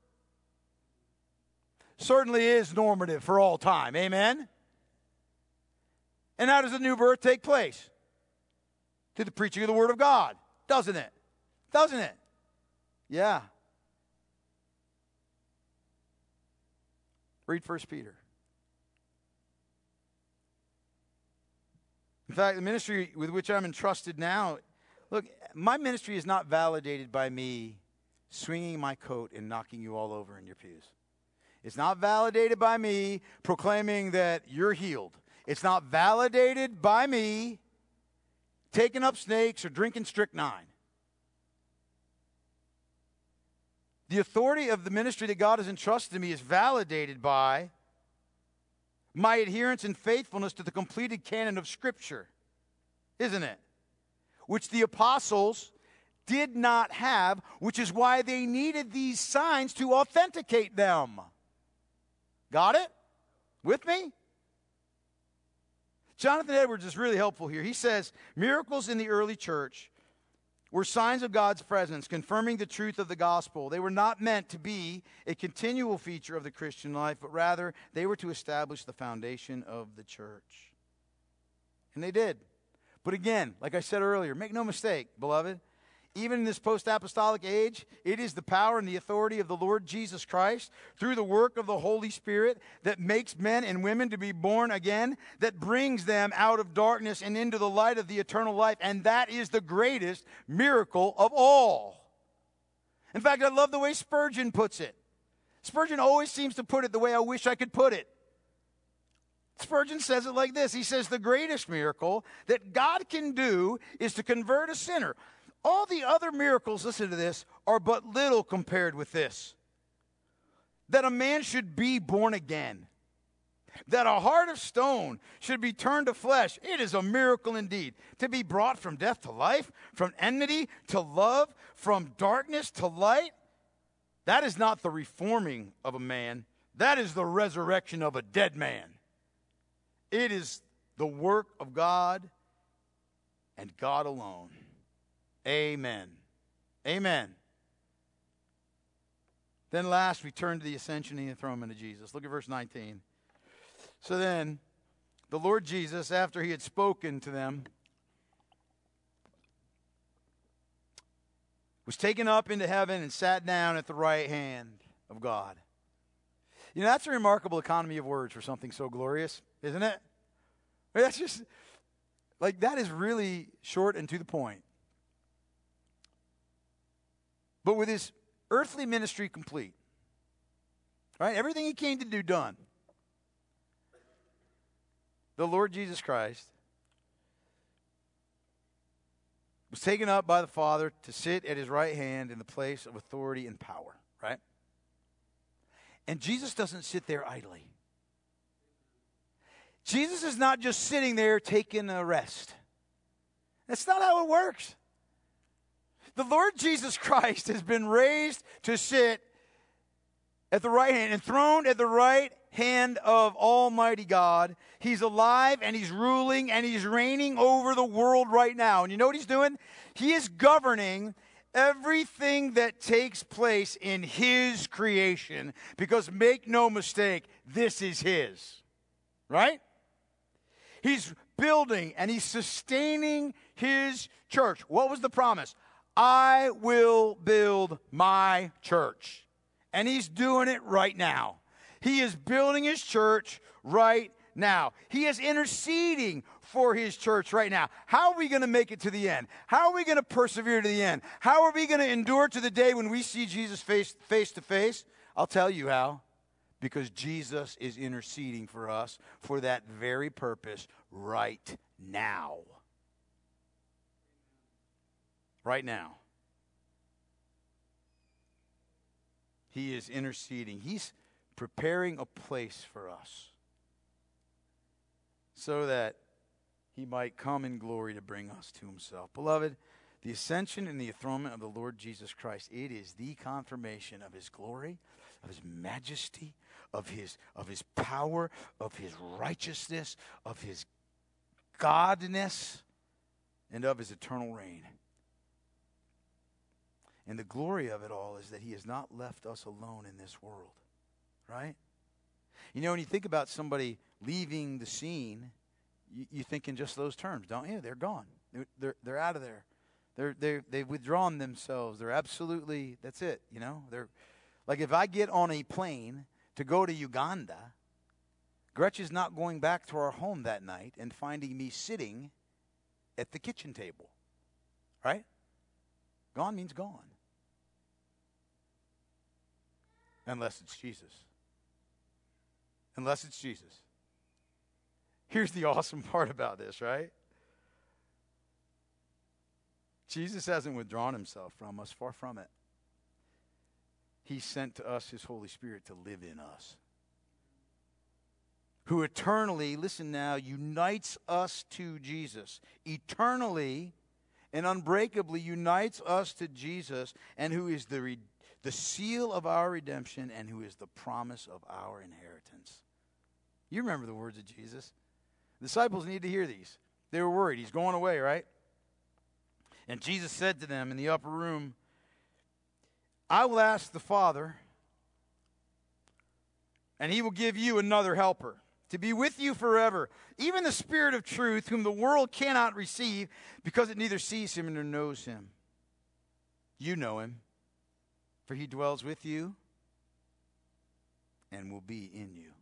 certainly is normative for all time. Amen? And how does the new birth take place? Through the preaching of the word of God. Doesn't it? Doesn't it? Yeah. Read 1 Peter. In fact, the ministry with which I'm entrusted now, look, my ministry is not validated by me swinging my coat and knocking you all over in your pews. It's not validated by me proclaiming that you're healed. It's not validated by me taking up snakes or drinking strychnine. The authority of the ministry that God has entrusted to me is validated by my adherence and faithfulness to the completed canon of Scripture, isn't it? Which the apostles did not have, which is why they needed these signs to authenticate them. Got it? With me? Jonathan Edwards is really helpful here. He says, miracles in the early church were signs of God's presence, confirming the truth of the gospel. They were not meant to be a continual feature of the Christian life, but rather they were to establish the foundation of the church. And they did. But again, like I said earlier, make no mistake, beloved, even in this post-apostolic age, it is the power and the authority of the Lord Jesus Christ through the work of the Holy Spirit that makes men and women to be born again, that brings them out of darkness and into the light of the eternal life. And that is the greatest miracle of all. In fact, I love the way Spurgeon puts it. Spurgeon always seems to put it the way I wish I could put it. Spurgeon says it like this. He says, the greatest miracle that God can do is to convert a sinner. All the other miracles, listen to this, are but little compared with this. That a man should be born again. That a heart of stone should be turned to flesh. It is a miracle indeed. To be brought from death to life, from enmity to love, from darkness to light. That is not the reforming of a man. That is the resurrection of a dead man. It is the work of God and God alone. Amen. Amen. Then last, we turn to the ascension and the enthronement of Jesus. Look at verse 19. So then, the Lord Jesus, after he had spoken to them, was taken up into heaven and sat down at the right hand of God. You know, that's a remarkable economy of words for something so glorious, isn't it? That's just, like, that is really short and to the point. But with his earthly ministry complete, right? Everything he came to do done. The Lord Jesus Christ was taken up by the Father to sit at his right hand in the place of authority and power, right? And Jesus doesn't sit there idly. Jesus is not just sitting there taking a rest. That's not how it works. The Lord Jesus Christ has been raised to sit at the right hand, enthroned at the right hand of Almighty God. He's alive and he's ruling and he's reigning over the world right now. And you know what he's doing? He is governing everything that takes place in his creation. Because make no mistake, this is his. Right? He's building and he's sustaining his church. What was the promise? I will build my church. And he's doing it right now. He is building his church right now. He is interceding for his church right now. How are we going to make it to the end? How are we going to persevere to the end? How are we going to endure to the day when we see Jesus face to face? I'll tell you how. Because Jesus is interceding for us for that very purpose right now. Right now. He is interceding. He's preparing a place for us so that he might come in glory to bring us to himself. Beloved, the ascension and the enthronement of the Lord Jesus Christ, it is the confirmation of his glory, of his majesty, of his power, of his righteousness, of his godness, and of his eternal reign. And the glory of it all is that he has not left us alone in this world. Right? You know, when you think about somebody leaving the scene, you think in just those terms, don't you? They're gone. They're out of there. They've withdrawn themselves. They're absolutely, that's it, you know? They're like, if I get on a plane to go to Uganda, Gretchen's not going back to our home that night and finding me sitting at the kitchen table. Right? Gone means gone. Unless it's Jesus. Unless it's Jesus. Here's the awesome part about this, right? Jesus hasn't withdrawn himself from us, far from it. He sent to us his Holy Spirit to live in us. Who eternally, listen now, unites us to Jesus. Eternally and unbreakably unites us to Jesus, and who is the seal of our redemption, and who is the promise of our inheritance. You remember the words of Jesus. The disciples need to hear these. They were worried. He's going away, right? And Jesus said to them in the upper room, I will ask the Father, and he will give you another helper to be with you forever, even the Spirit of truth, whom the world cannot receive because it neither sees him nor knows him. You know him, for he dwells with you and will be in you.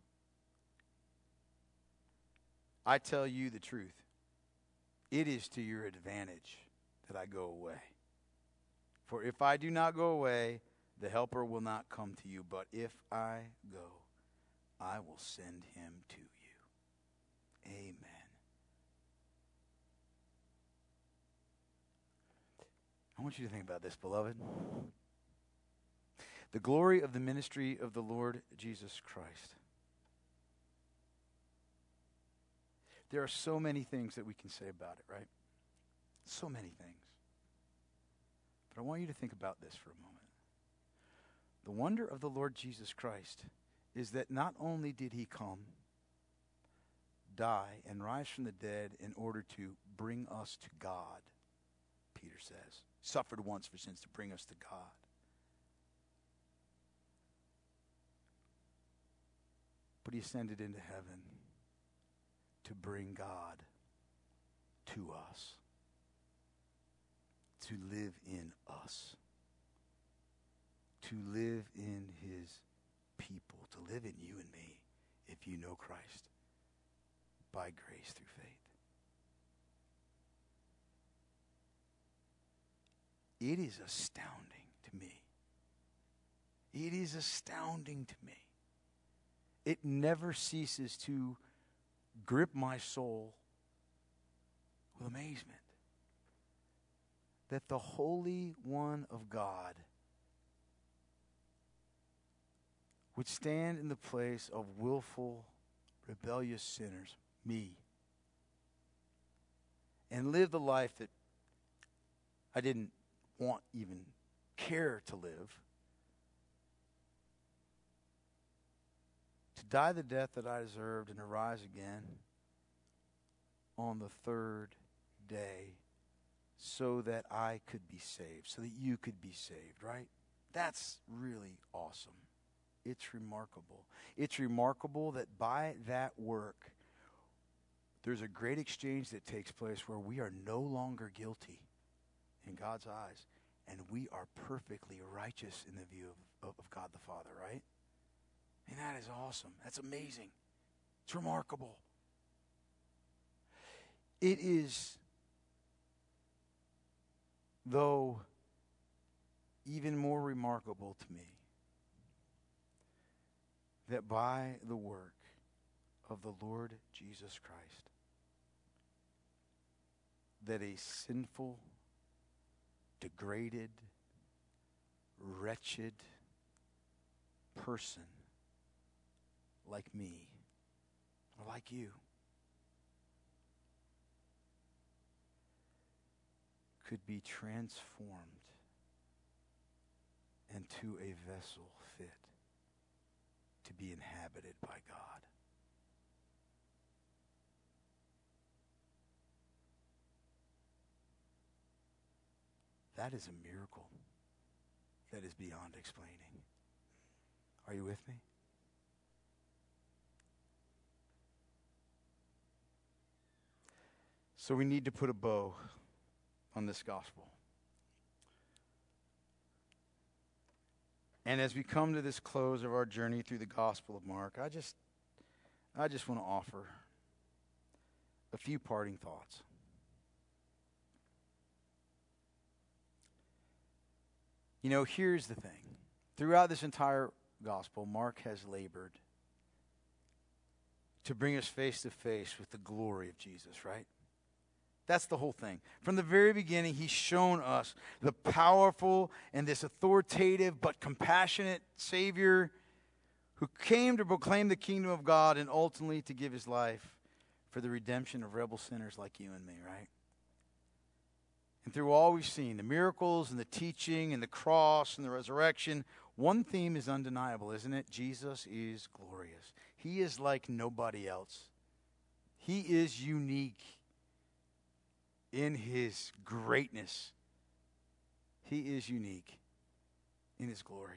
I tell you the truth. It is to your advantage that I go away. For if I do not go away, The Helper will not come to you, but if I go, I will send him to you. Amen. I want you to think about this, beloved. The glory of the ministry of the Lord Jesus Christ. There are so many things that we can say about it, right? So many things. But I want you to think about this for a moment. The wonder of the Lord Jesus Christ is that not only did he come, die, and rise from the dead in order to bring us to God, Peter says. Suffered once for sins to bring us to God. But he ascended into heaven to bring God to us, to live in us, to live in his people, to live in you and me if you know Christ by grace through faith. It is astounding to me. It is astounding to me. It never ceases to grip my soul with amazement that the Holy One of God would stand in the place of willful, rebellious sinners, me, and live the life that I didn't want, even care to live, to die the death that I deserved and to rise again on the third day so that I could be saved, so that you could be saved, right? That's really awesome. It's remarkable. It's remarkable that by that work, there's a great exchange that takes place where we are no longer guilty in God's eyes, and we are perfectly righteous in the view of God the Father, right? And that is awesome. That's amazing. It's remarkable. It is, though, even more remarkable to me that by the work of the Lord Jesus Christ, that a sinful, degraded, wretched person like me, or like you, could be transformed into a vessel fit to be inhabited by God. That is a miracle that is beyond explaining. Are you with me? So we need to put a bow on this gospel. And as we come to this close of our journey through the Gospel of Mark, I just want to offer a few parting thoughts. You know, here's the thing. Throughout this entire gospel, Mark has labored to bring us face to face with the glory of Jesus, right? That's the whole thing. From the very beginning, he's shown us the powerful and this authoritative but compassionate Savior who came to proclaim the kingdom of God and ultimately to give his life for the redemption of rebel sinners like you and me, right? And through all we've seen, the miracles and the teaching and the cross and the resurrection, one theme is undeniable, isn't it? Jesus is glorious. He is like nobody else. He is unique in his greatness. He is unique in his glory.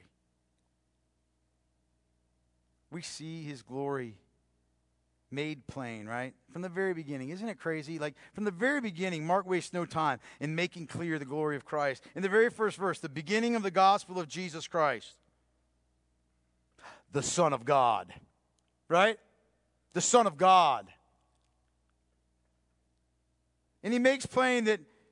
We see his glory made plain, right? From the very beginning. Isn't it crazy? Like, from the very beginning, Mark wastes no time in making clear the glory of Christ. In the very first verse, the beginning of the gospel of Jesus Christ, the Son of God, right? The Son of God. And he makes plain that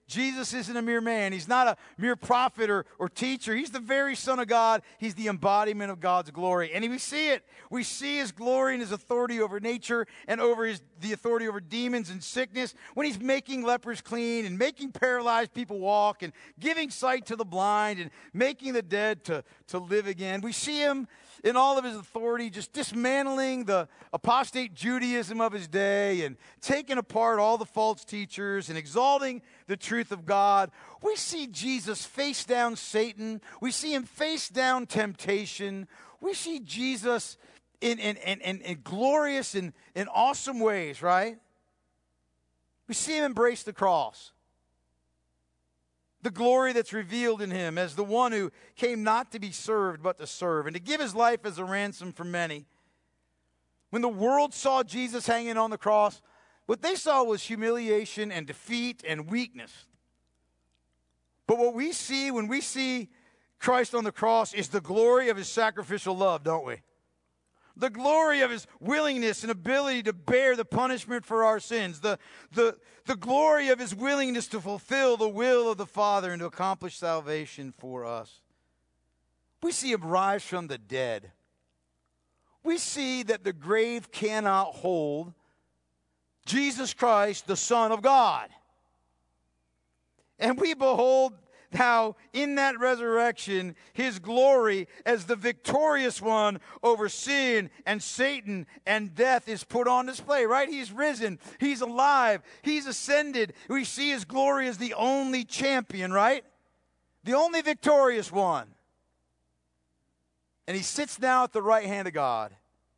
Jesus isn't a mere man. He's not a mere prophet or teacher. He's the very Son of God. He's the embodiment of God's glory. And we see it. We see his glory and his authority over nature and over the authority over demons and sickness when he's making lepers clean and making paralyzed people walk and giving sight to the blind and making the dead to live again. We see him in all of his authority, just dismantling the apostate Judaism of his day and taking apart all the false teachers and exalting the truth of God. We see Jesus face down Satan. We see him face down temptation. We see Jesus in glorious and in awesome ways, right? We see him embrace the cross. The glory that's revealed in him as the one who came not to be served, but to serve, and to give his life as a ransom for many. When the world saw Jesus hanging on the cross, what they saw was humiliation and defeat and weakness. But what we see when we see Christ on the cross is the glory of his sacrificial love, don't we? The glory of his willingness and ability to bear the punishment for our sins. The glory of his willingness to fulfill the will of the Father and to accomplish salvation for us. We see him rise from the dead. We see that the grave cannot hold Jesus Christ, the Son of God. And we behold how in that resurrection, his glory as the victorious one over sin and Satan and death is put on display, right? He's risen. He's alive. He's ascended. We see his glory as the only champion, right? The only victorious one. And he sits now at the right hand of God.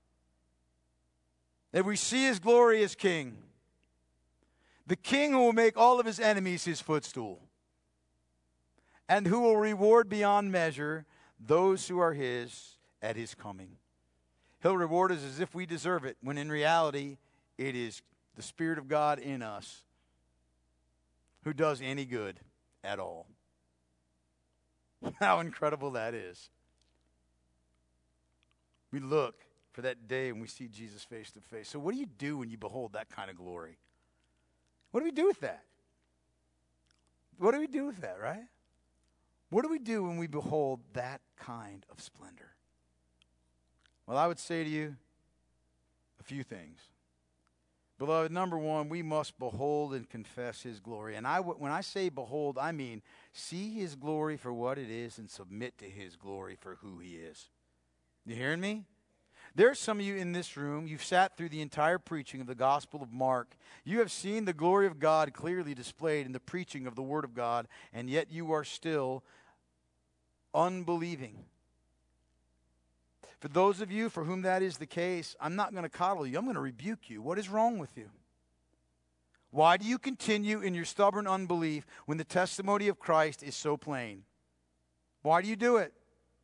And we see his glory as king. The king who will make all of his enemies his footstool. And who will reward beyond measure those who are his at his coming. He'll reward us as if we deserve it, when in reality, it is the Spirit of God in us who does any good at all. How incredible that is. We look for that day when we see Jesus face to face. So what do you do when you behold that kind of glory? What do we do with that? What do we do with that, right? What do we do when we behold that kind of splendor? Well, I would say to you a few things. Beloved, number one, we must behold and confess his glory. And when I say behold, I mean see his glory for what it is and submit to his glory for who he is. You hearing me? There are some of you in this room, you've sat through the entire preaching of the Gospel of Mark. You have seen the glory of God clearly displayed in the preaching of the Word of God, and yet you are still unbelieving. For those of you for whom that is the case, I'm not going to coddle you. I'm going to rebuke you. What is wrong with you? Why do you continue in your stubborn unbelief when the testimony of Christ is so plain? Why do you do it?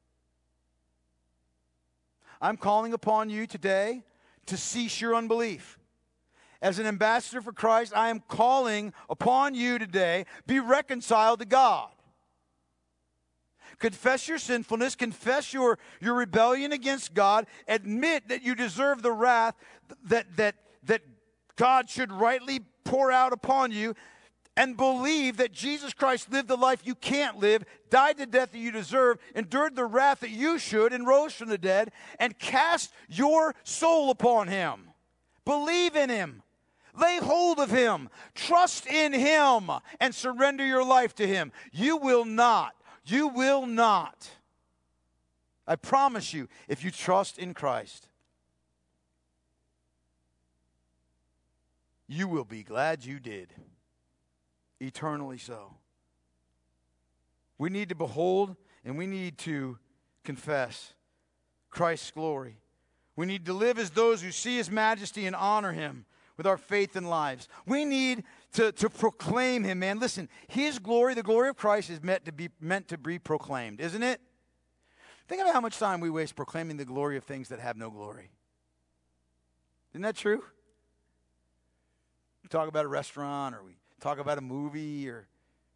I'm calling upon you today to cease your unbelief. As an ambassador for Christ, I am calling upon you today, be reconciled to God. Confess your sinfulness, confess your rebellion against God, admit that you deserve the wrath that God should rightly pour out upon you, and believe that Jesus Christ lived the life you can't live, died the death that you deserve, endured the wrath that you should, and rose from the dead, and cast your soul upon him. Believe in him. Lay hold of him. Trust in him, and surrender your life to him. You will not. You will not. I promise you, if you trust in Christ, you will be glad you did. Eternally so. We need to behold and we need to confess Christ's glory. We need to live as those who see his majesty and honor him with our faith and lives. We need to proclaim him, man. Listen, his glory, the glory of Christ, is meant to be proclaimed, isn't it? Think about how much time we waste proclaiming the glory of things that have no glory. Isn't that true? We talk about a restaurant, or we talk about a movie, or,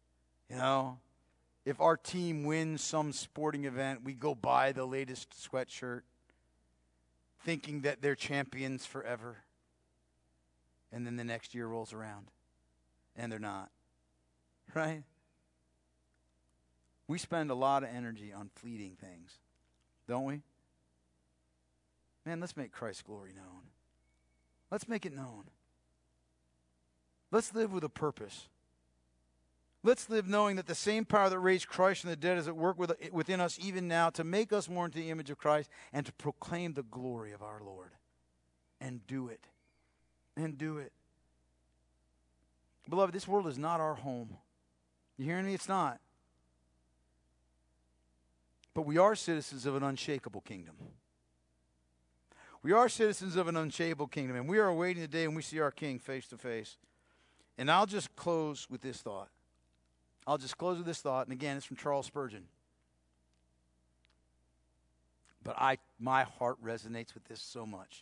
if our team wins some sporting event, we go buy the latest sweatshirt, thinking that they're champions forever. And then the next year rolls around, and they're not. right? We spend a lot of energy on fleeting things, don't we? Man, let's make Christ's glory known. Let's make it known. Let's live with a purpose. Let's live knowing that the same power that raised Christ from the dead is at work within us even now to make us more into the image of Christ and to proclaim the glory of our Lord. And do it. And do it. Beloved, this world is not our home. You hearing me? It's not. But we are citizens of an unshakable kingdom. We are citizens of an unshakable kingdom, and we are awaiting the day when we see our King face to face. And I'll just close with this thought. And again, it's from Charles Spurgeon. But my heart resonates with this so much.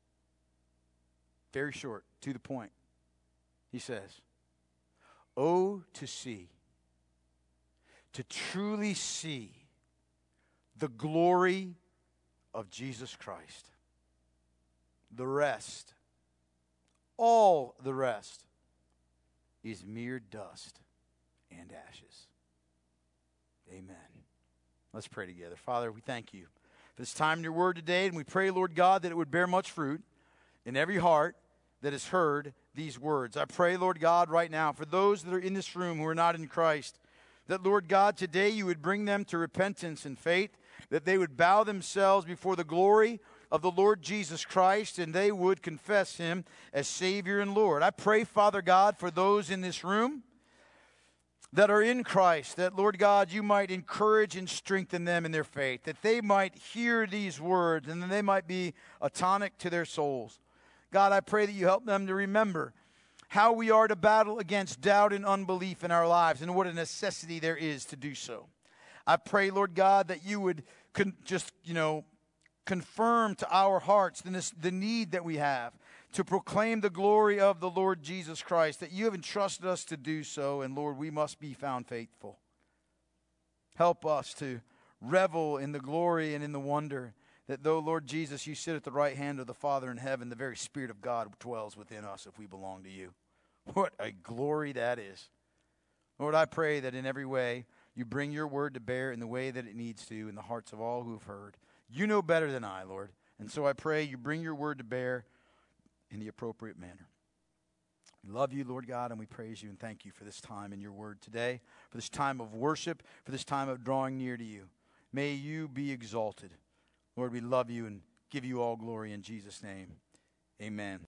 Very short, to the point. He says, "Oh, to see, to truly see the glory of Jesus Christ. The rest, all the rest, is mere dust and ashes." Amen. Let's pray together. Father, we thank you for this time in your word today, and we pray, Lord God, that it would bear much fruit in every heart that has heard these words. I pray, Lord God, right now, for those that are in this room who are not in Christ, that, Lord God, today you would bring them to repentance and faith, that they would bow themselves before the glory of the Lord Jesus Christ, and they would confess him as Savior and Lord. I pray, Father God, for those in this room that are in Christ, that, Lord God, you might encourage and strengthen them in their faith, that they might hear these words and that they might be a tonic to their souls. God, I pray that you help them to remember how we are to battle against doubt and unbelief in our lives and what a necessity there is to do so. I pray, Lord God, that you would confirm to our hearts the need that we have to proclaim the glory of the Lord Jesus Christ, that you have entrusted us to do so, and Lord, we must be found faithful. Help us to revel in the glory and in the wonder that though, Lord Jesus, you sit at the right hand of the Father in heaven, the very Spirit of God dwells within us if we belong to you. What a glory that is. Lord, I pray that in every way you bring your word to bear in the way that it needs to in the hearts of all who have heard. You know better than I, Lord. And so I pray you bring your word to bear in the appropriate manner. We love you, Lord God, and we praise you and thank you for this time in your word today, for this time of worship, for this time of drawing near to you. May you be exalted. Lord, we love you and give you all glory in Jesus' name. Amen.